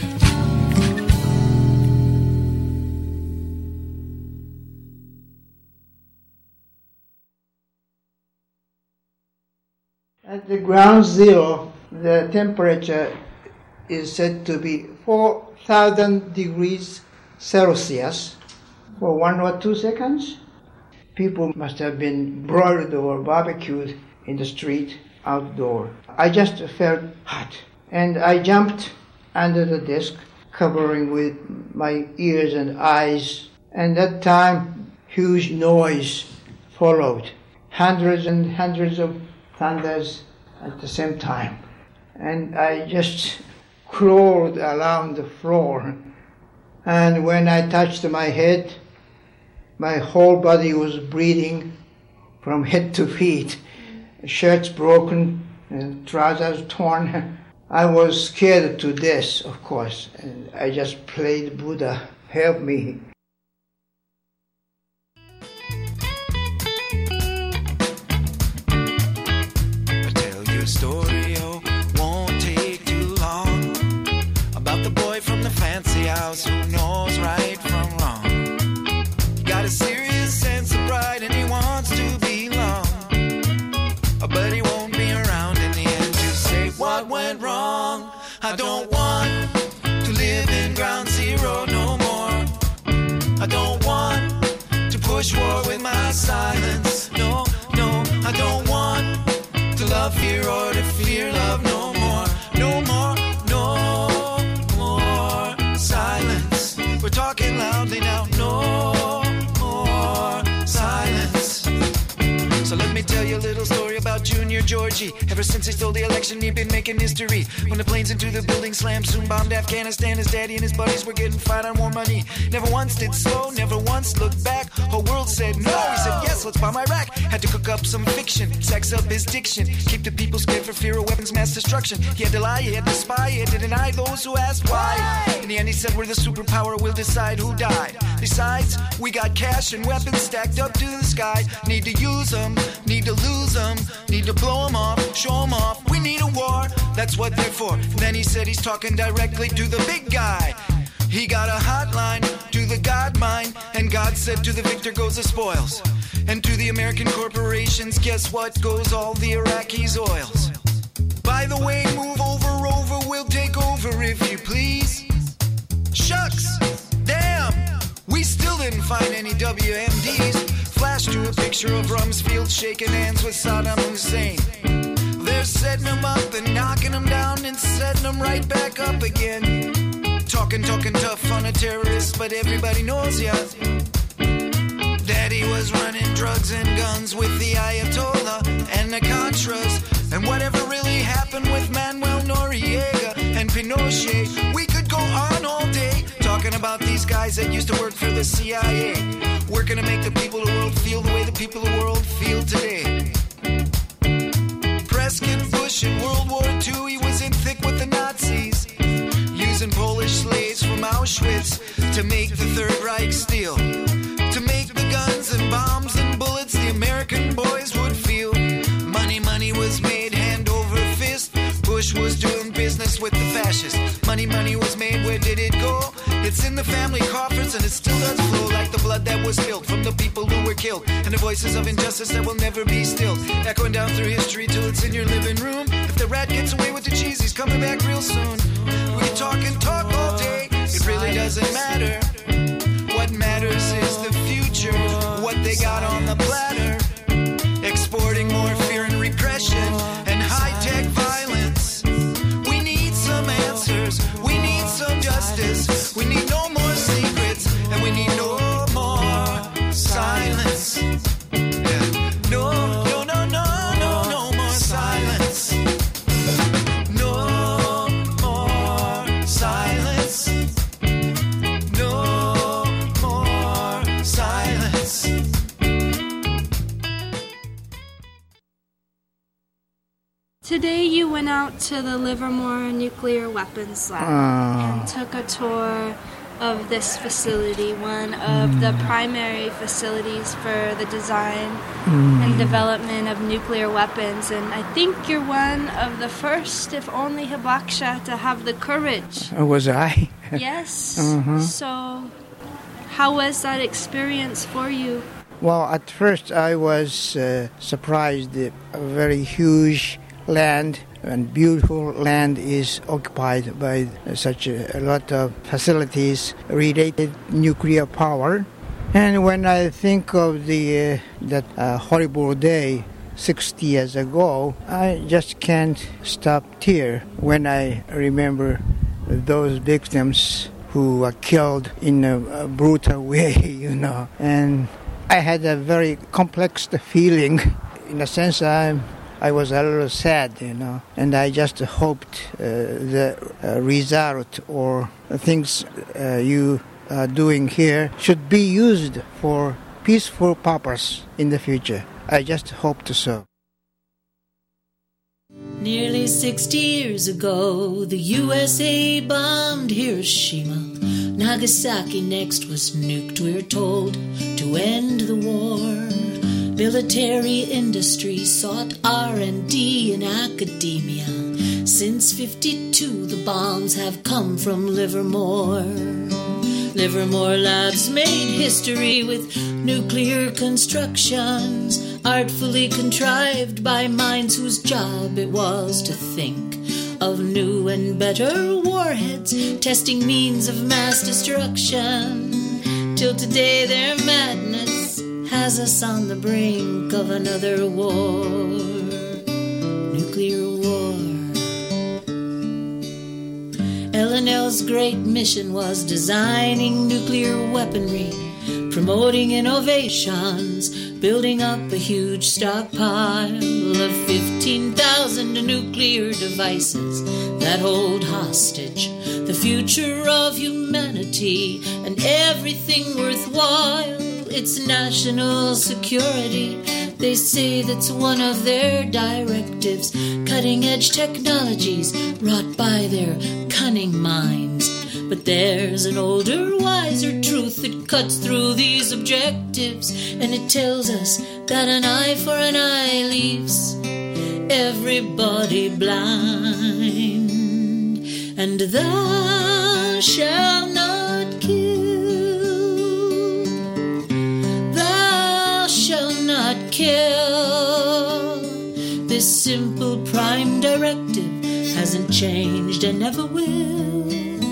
At the ground zero, the temperature is said to be 4,000 degrees Celsius for 1 or 2 seconds. People must have been broiled or barbecued in the street outdoor. I just felt hot, and I jumped under the desk, covering with my ears and eyes, and that time huge noise followed. Hundreds and hundreds of thunders at the same time. And I just crawled around the floor. And when I touched my head, my whole body was bleeding from head to feet. Shirts broken, and trousers torn. I was scared to death, of course, and I just prayed, Buddha, help me. Story, oh, won't take too long, about the boy from the fancy house who knows right from wrong. Got a serious sense of pride and he wants to belong, but he won't be around in the end to say what went wrong. I don't want to live in ground zero no more. I don't want to push war with my silence. No, no, I don't want to love fear or to fear love no more. No more, no more silence. We're talking loudly now. No more silence. So let me tell you a little story about Junior Georgie. Ever since he stole the election, he'd been making history. When the planes into the building slammed, soon bombed Afghanistan, his daddy and his buddies were getting fired on war money. Never once did slow, never once looked back. Whole world said no, he said yes, let's bomb Iraq. Had to cook up some fiction, sex up his diction, keep the people scared for fear of weapons mass destruction. He had to lie, he had to spy, he had to deny those who asked why. In the end he said we're the superpower, we'll decide who died. Besides, we got cash and weapons stacked up to the sky. Need to use them, need to lose them, need to blow them off, show them off. We need a war, that's what they're for. Then he said he's talking directly to the big guy. He got a hotline to the God mind, and God said to the victor goes the spoils. And to the American corporations, guess what goes all the Iraqis' oils? By the way, move over, we'll take over if you please. Shucks, damn, we still didn't find any WMDs. Flash to a picture of Rumsfeld shaking hands with Saddam Hussein. They're setting them up and knocking them down and setting them right back up again. Talking tough on a terrorist, but everybody knows ya. Daddy was running drugs and guns with the Ayatollah and the Contras. And whatever really happened with Manuel Noriega and Pinochet, we could go on all day talking about these guys that used to work for the CIA, working to make the people of the world feel the way the people of the world feel today. Prescott Bush in World War II, he was in thick with the Nazis, using Polish slaves from Auschwitz to make the Third Reich steal, to make the guns and bombs and bullets the American boys would feel. Money was made hand over fist. Bush was doing business with the fascists. Money was made, where did it go? It's in the family coffers and it still does flow like the blood that was spilled from the people who were killed, and the voices of injustice that will never be stilled, echoing down through history till it's in your living room. If the rat gets away with the cheese, he's coming back real soon. We can talk all day, it really doesn't matter. What matters is the future, what they got on the platter. Exporting more fear and repression and high-tech violence. We need some answers, we need some justice. We need no more secrets, and we need no more silence. Yeah. No, no, no, no, no, no more silence. No more silence. No more silence. Today you went out to the Livermore Nuclear Weapons Lab and took a tour of this facility, one of the primary facilities for the design and development of nuclear weapons. And I think you're one of the first, if only Hibakusha, to have the courage. Was I? Yes. So how was that experience for you? Well, at first I was surprised that a very huge land and beautiful land is occupied by such a lot of facilities related nuclear power. And when I think of that horrible day 60 years ago, I just can't stop tear when I remember those victims who were killed in a brutal way, you know. And I had a very complex feeling. In a sense, I was a little sad, you know, and I just hoped the result or things you are doing here should be used for peaceful purpose in the future. I just hoped so. Nearly 60 years ago, the USA bombed Hiroshima. Nagasaki next was nuked, we're told, to end the war. Military industry sought R&D in academia. Since 52, the bombs have come from Livermore. Livermore Labs made history with nuclear constructions, artfully contrived by minds whose job it was to think of new and better warheads, testing means of mass destruction. Till today their madness has us on the brink of another war. Nuclear war. L&L's great mission was designing nuclear weaponry, promoting innovations, building up a huge stockpile of 15,000 nuclear devices that hold hostage the future of humanity and everything worthwhile. It's national security. They say that's one of their directives. Cutting-edge technologies wrought by their cunning minds. But there's an older, wiser truth that cuts through these objectives, and it tells us that an eye for an eye leaves everybody blind. And thou shalt not kill. Thou shalt not kill. This simple prime directive hasn't changed and never will.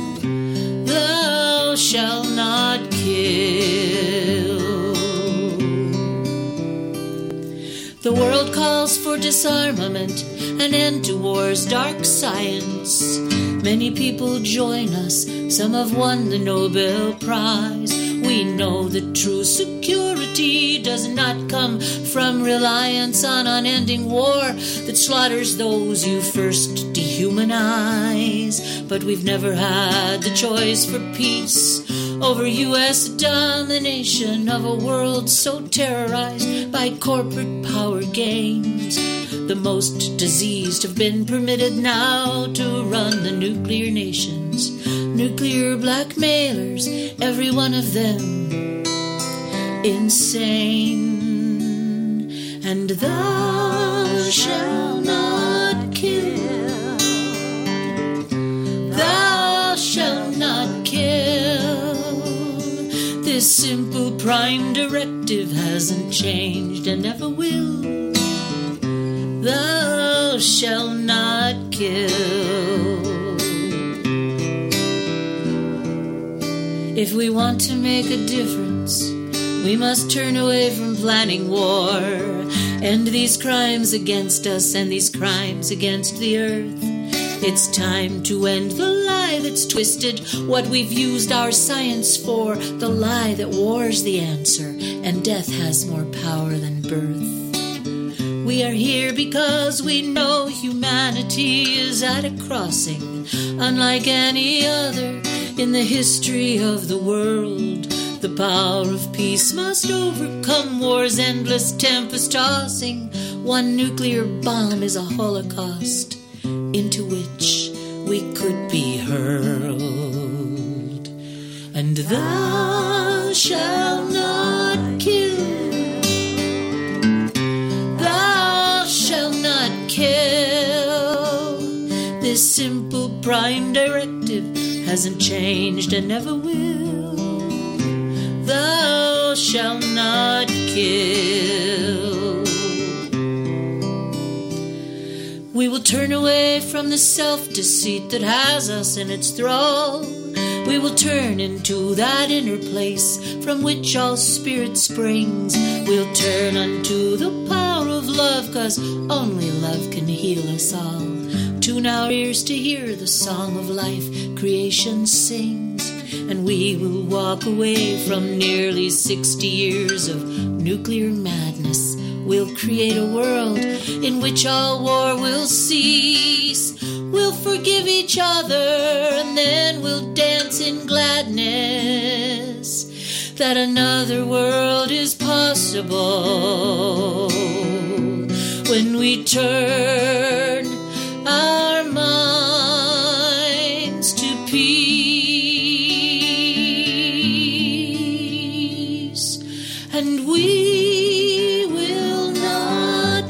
Thou shalt not kill. The world calls for disarmament, an end to war's dark science. Many people join us, some have won the Nobel Prize. We know that true security does not come from reliance on unending war that slaughters those you first dehumanize. But we've never had the choice for peace over U.S. domination of a world so terrorized by corporate power games. The most diseased have been permitted now to run the nuclear nations. Nuclear blackmailers, every one of them insane. And thou shalt not kill. Thou shalt not kill. This simple prime directive hasn't changed and never will. Thou shalt not kill. If we want to make a difference, we must turn away from planning war. End these crimes against us and these crimes against the earth. It's time to end the lie that's twisted what we've used our science for, the lie that war's the answer and death has more power than birth. We are here because we know humanity is at a crossing, unlike any other in the history of the world. The power of peace must overcome war's endless tempest tossing. One nuclear bomb is a holocaust into which we could be hurled. And thou shalt not kill, thou shalt not kill. This simple prime directive hasn't changed and never will. Thou shalt not kill. We will turn away from the self-deceit that has us in its thrall. We will turn into that inner place from which all spirit springs. We'll turn unto the power of love, 'cause only love can heal us all. Tune our ears to hear the song of life creation sings, and we will walk away from nearly 60 years of nuclear madness. We'll create a world in which all war will cease. We'll forgive each other and then we'll dance in gladness that another world is possible when we turn our minds to peace. And we will not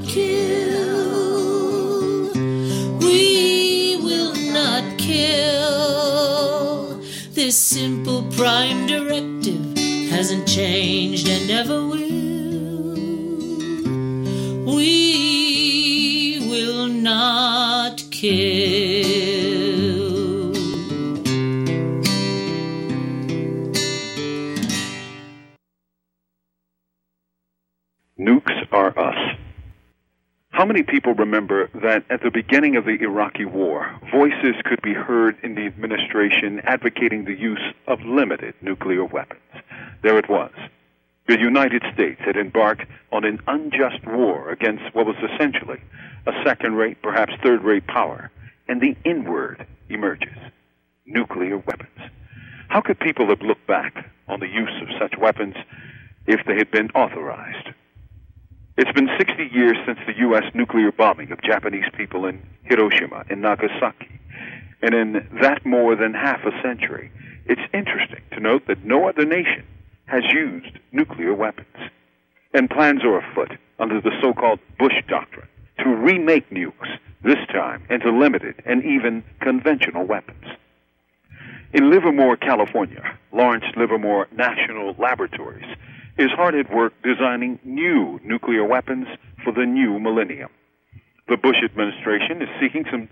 kill, we will not kill. This simple prime directive hasn't changed and never will. We will not kill. Nukes are us. How many people remember that at the beginning of the Iraqi war, voices could be heard in the administration advocating the use of limited nuclear weapons? There it was. The United States had embarked on an unjust war against what was essentially a second-rate, perhaps third-rate power, and the inward emerges, nuclear weapons. How could people have looked back on the use of such weapons if they had been authorized? It's been 60 years since the U.S. nuclear bombing of Japanese people in Hiroshima and Nagasaki, and in that more than half a century, it's interesting to note that no other nation has used nuclear weapons. And plans are afoot under the so-called Bush Doctrine to remake nukes, this time into limited and even conventional weapons. In Livermore, California, Lawrence Livermore National Laboratories is hard at work designing new nuclear weapons for the new millennium. The Bush administration is seeking some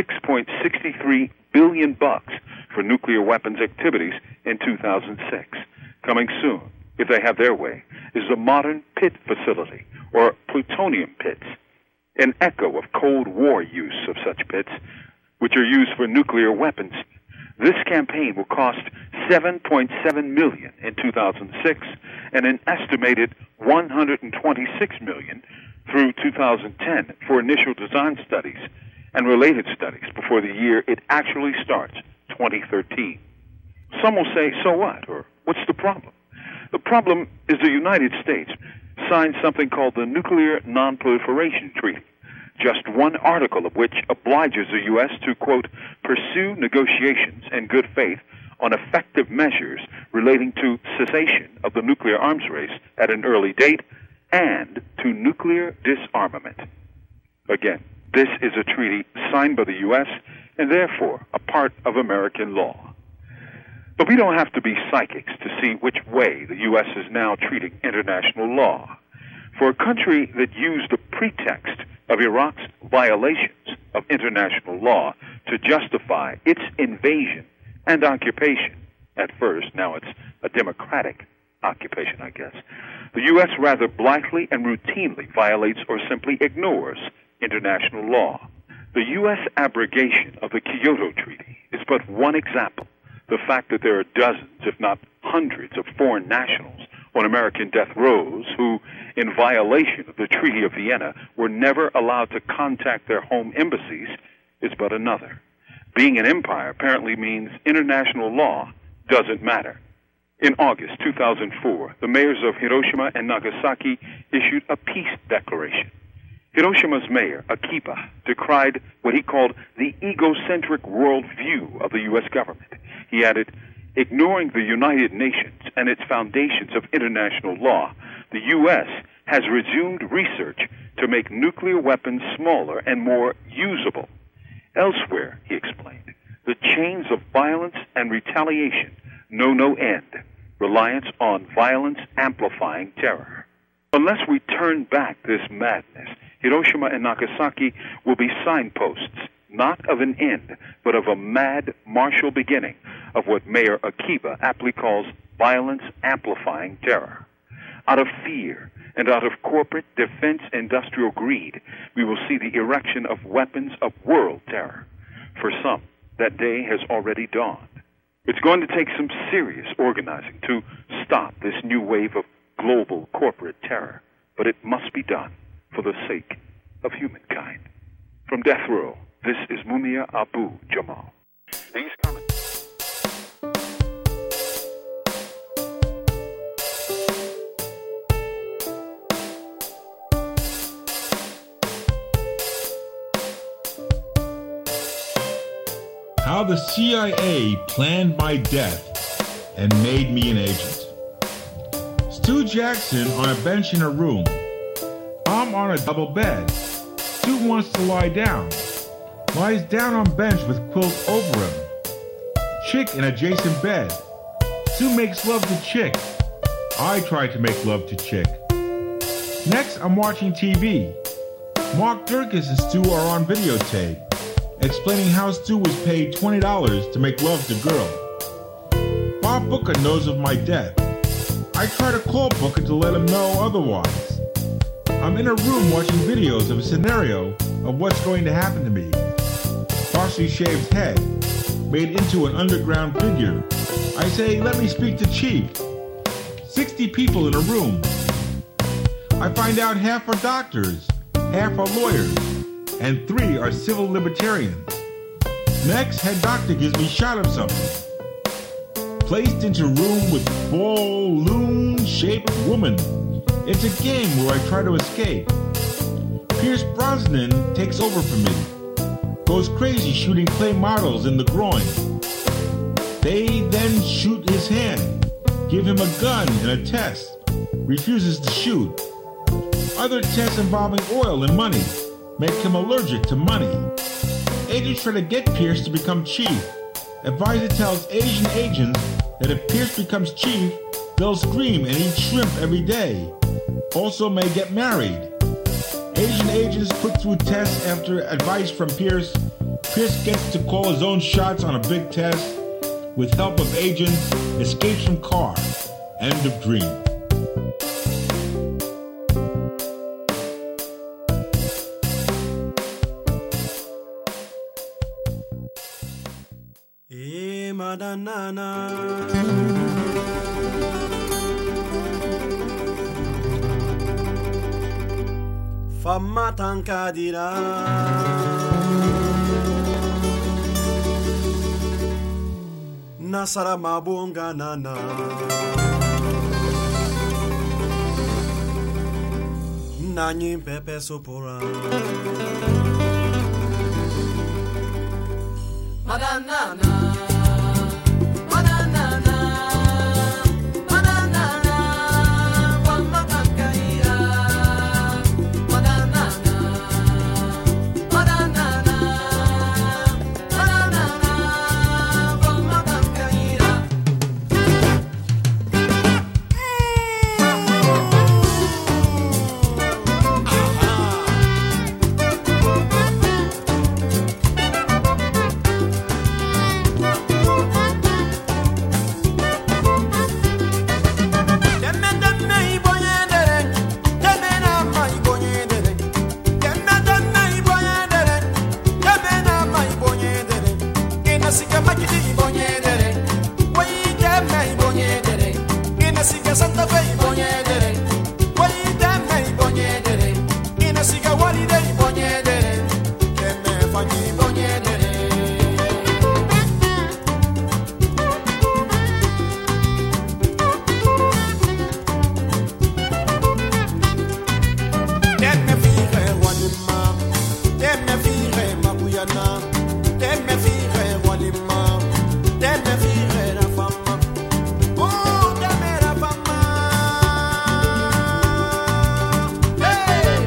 $6.63 billion for nuclear weapons activities in 2006. Coming soon, if they have their way, is a modern pit facility, or plutonium pits, an echo of Cold War use of such pits, which are used for nuclear weapons. This campaign will cost $7.7 million in 2006 and an estimated $126 million through 2010 for initial design studies and related studies before the year it actually starts, 2013. Some will say, so what? Or what's the problem? The problem is the United States signed something called the Nuclear Non-Proliferation Treaty, just one article of which obliges the U.S. to, quote, pursue negotiations in good faith on effective measures relating to cessation of the nuclear arms race at an early date and to nuclear disarmament. Again, this is a treaty signed by the U.S. and therefore a part of American law. But we don't have to be psychics to see which way the U.S. is now treating international law. For a country that used the pretext of Iraq's violations of international law to justify its invasion and occupation, at first, now it's a democratic occupation, I guess, the U.S. rather blithely and routinely violates or simply ignores international law. The U.S. abrogation of the Kyoto Treaty is but one example. The fact that there are dozens, if not hundreds, of foreign nationals on American death rows who, in violation of the Treaty of Vienna, were never allowed to contact their home embassies is but another. Being an empire apparently means international law doesn't matter. In August 2004, the mayors of Hiroshima and Nagasaki issued a peace declaration. Hiroshima's mayor, Akiba, decried what he called the egocentric world view of the U.S. government. He added, ignoring the United Nations and its foundations of international law, the U.S. has resumed research to make nuclear weapons smaller and more usable. Elsewhere, he explained, the chains of violence and retaliation know no end, reliance on violence amplifying terror. Unless we turn back this madness, Hiroshima and Nagasaki will be signposts, not of an end, but of a mad martial beginning of what Mayor Akiba aptly calls violence amplifying terror. Out of fear and out of corporate defense industrial greed, we will see the erection of weapons of world terror. For some, that day has already dawned. It's going to take some serious organizing to stop this new wave of global corporate terror, but it must be done for the sake of humankind. From Death Row, this is Mumia Abu Jamal. These comments. How the CIA planned my death and made me an agent. Stu Jackson on a bench in a room. I'm on a double bed. Stu wants to lie down. Lies down on bench with quilt over him. Chick in adjacent bed. Stu makes love to Chick. I try to make love to Chick. Next, I'm watching TV. Mark Dierkes and Stu are on videotape, explaining how Stu was paid $20 to make love to girl. Bob Booker knows of my death. I try to call Booker to let him know otherwise. I'm in a room watching videos of a scenario of what's going to happen to me. Partially shaved head, made into an underground figure. I say, let me speak to Chief. 60 people in a room. I find out half are doctors, half are lawyers, and 3 are civil libertarians. Next, head doctor gives me shot of something. Placed into room with balloon-shaped woman. It's a game where I try to escape. Pierce Brosnan takes over for me. Goes crazy shooting clay models in the groin. They then shoot his hand. Give him a gun and a test. Refuses to shoot. Other tests involving oil and money make him allergic to money. Agents try to get Pierce to become chief. Advisor tells Asian agents that if Pierce becomes chief, they'll scream and eat shrimp every day. Also may get married. Asian agents put through tests after advice from Pierce. Pierce gets to call his own shots on a big test. With help of agents, escapes from car. End of dream. Madanana Famma tankadira Nasara mabunga nana Nanyi pepe sopora Madanana Gana, then me feel Walima, then me feel Rafama. Oh, then me Rafama. Hey!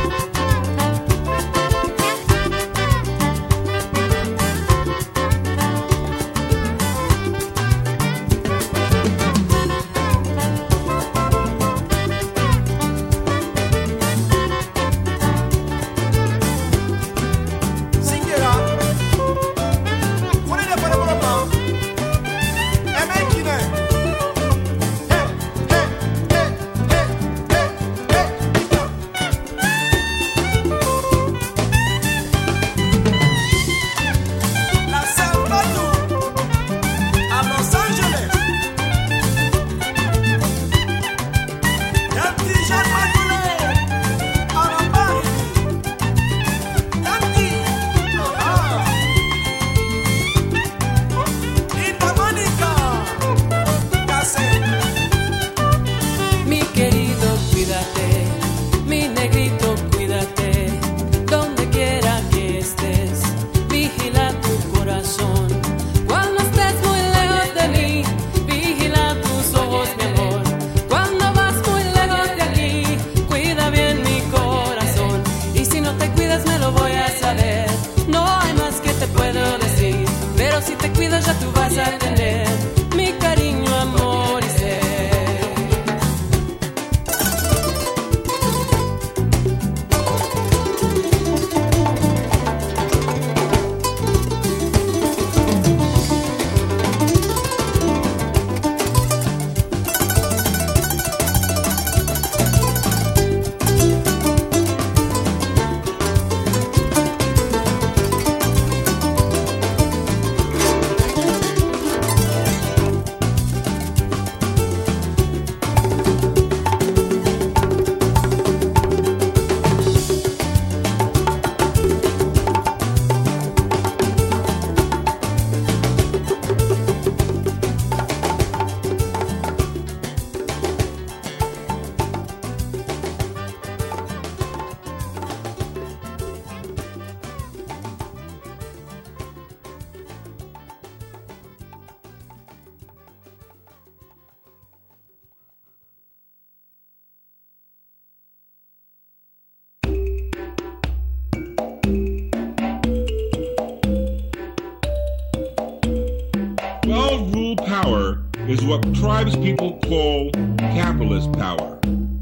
Is what tribes people call capitalist power.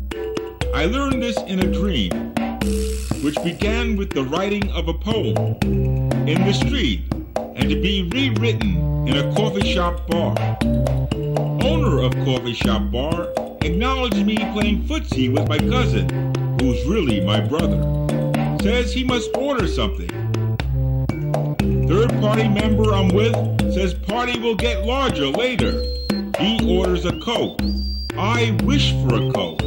I learned this in a dream, which began with the writing of a poem in the street and to be rewritten in a coffee shop bar. Owner of coffee shop bar acknowledged me playing footsie with my cousin, who's really my brother. Says he must order something. Third party member I'm with says party will get larger later. He orders a Coke. I wish for a Coke.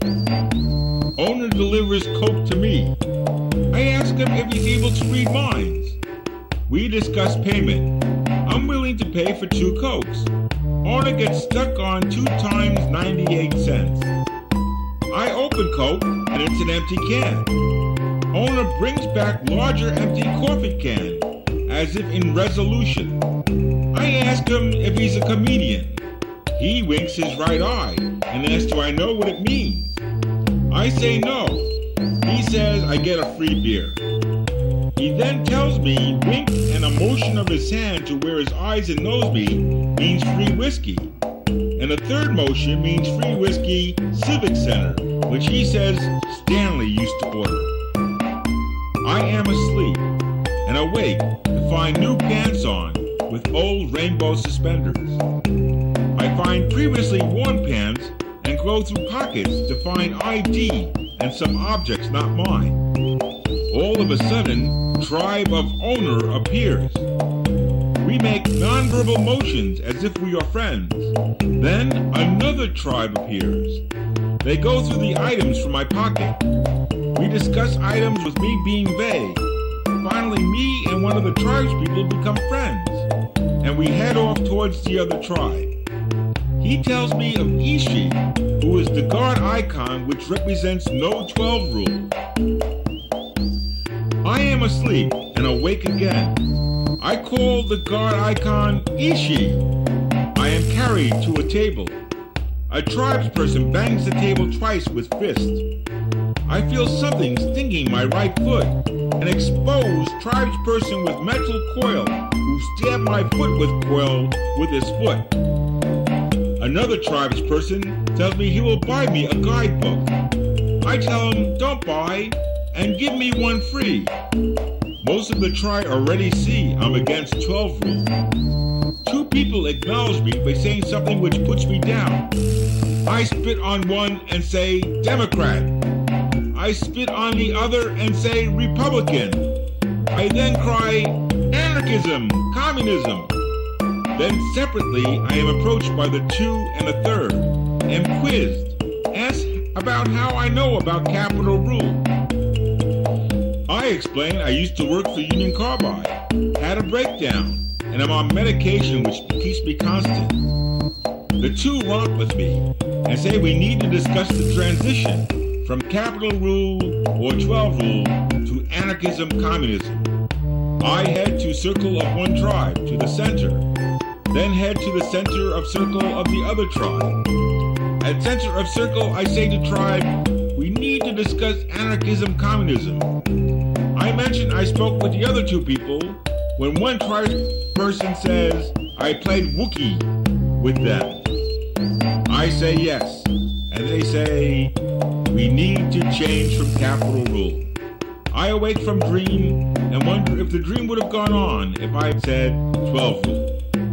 Owner delivers Coke to me. I ask him if he's able to read minds. We discuss payment. I'm willing to pay for 2 Cokes. Owner gets stuck on 2 times 98 cents. I open Coke and it's an empty can. Owner brings back larger empty coffee can, as if in resolution. I ask him if he's a comedian. He winks his right eye and asks, do I know what it means? I say no. He says I get a free beer. He then tells me wink and a motion of his hand to where his eyes and nose meet means free whiskey. And a third motion means free whiskey Civic Center, which he says Stanley used to order. I am asleep and awake to find new pants on with old rainbow suspenders. I find previously worn pants and go through pockets to find ID and some objects not mine. All of a sudden, tribe of owner appears. We make nonverbal motions as if we are friends. Then another tribe appears. They go through the items from my pocket. We discuss items with me being vague. Finally, me and one of the tribespeople become friends, and we head off towards the other tribe. He tells me of Ishi, who is the guard icon which represents no 12 rule. I am asleep and awake again. I call the god icon Ishi. I am carried to a table. A tribesperson bangs the table twice with fist. I feel something stinging my right foot. An exposed tribesperson with metal coil who stabbed my foot with coil with his foot. Another tribesperson tells me he will buy me a guidebook. I tell him, don't buy, and give me one free. Most of the tribe already see I'm against 12 rule. Two people acknowledge me by saying something which puts me down. I spit on one and say, Democrat. I spit on the other and say, Republican. I then cry, anarchism, communism. Then separately, I am approached by the two and a third, am quizzed, asked about how I know about capital rule. I explain I used to work for Union Carbide, had a breakdown, and I'm on medication which keeps me constant. The two romp with me and say we need to discuss the transition from capital rule or 12 rule to anarchism, communism. I head to circle of one tribe to the center, then head to the center of circle of the other tribe. At center of circle, I say to tribe, we need to discuss anarchism, communism. I mention I spoke with the other two people when one tribe person says, I played Wookiee with them. I say yes, and they say, we need to change from capital rule. I awake from dream and wonder if the dream would have gone on if I had said 12 rule.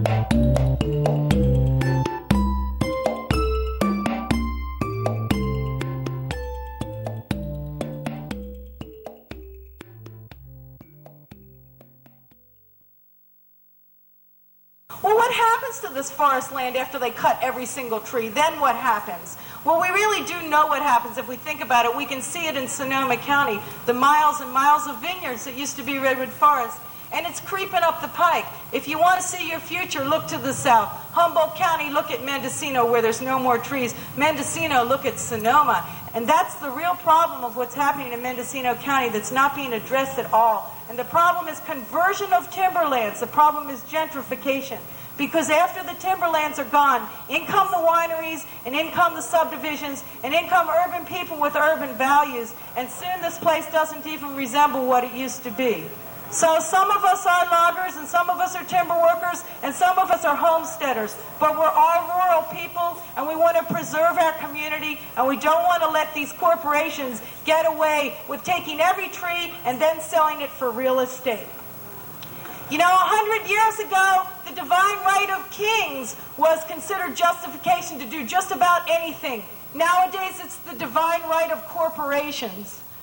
Well, what happens to this forest land after they cut every single tree? Then what happens? Well, we really do know what happens if we think about it. We can see it in Sonoma County, the miles and miles of vineyards that used to be redwood forest, and it's creeping up the pike. If you want to see your future, look to the south. Humboldt County, look at Mendocino where there's no more trees. Mendocino, look at Sonoma. And that's the real problem of what's happening in Mendocino County that's not being addressed at all. And the problem is conversion of timberlands. The problem is gentrification. Because after the timberlands are gone, in come the wineries, and in come the subdivisions, and in come urban people with urban values, and soon this place doesn't even resemble what it used to be. So some of us are loggers, and some of us are timber workers, and some of us are homesteaders. But we're all rural people, and we want to preserve our community, and we don't want to let these corporations get away with taking every tree and then selling it for real estate. You know, 100 years ago, the divine right of kings was considered justification to do just about anything. Nowadays, it's the divine right of corporations.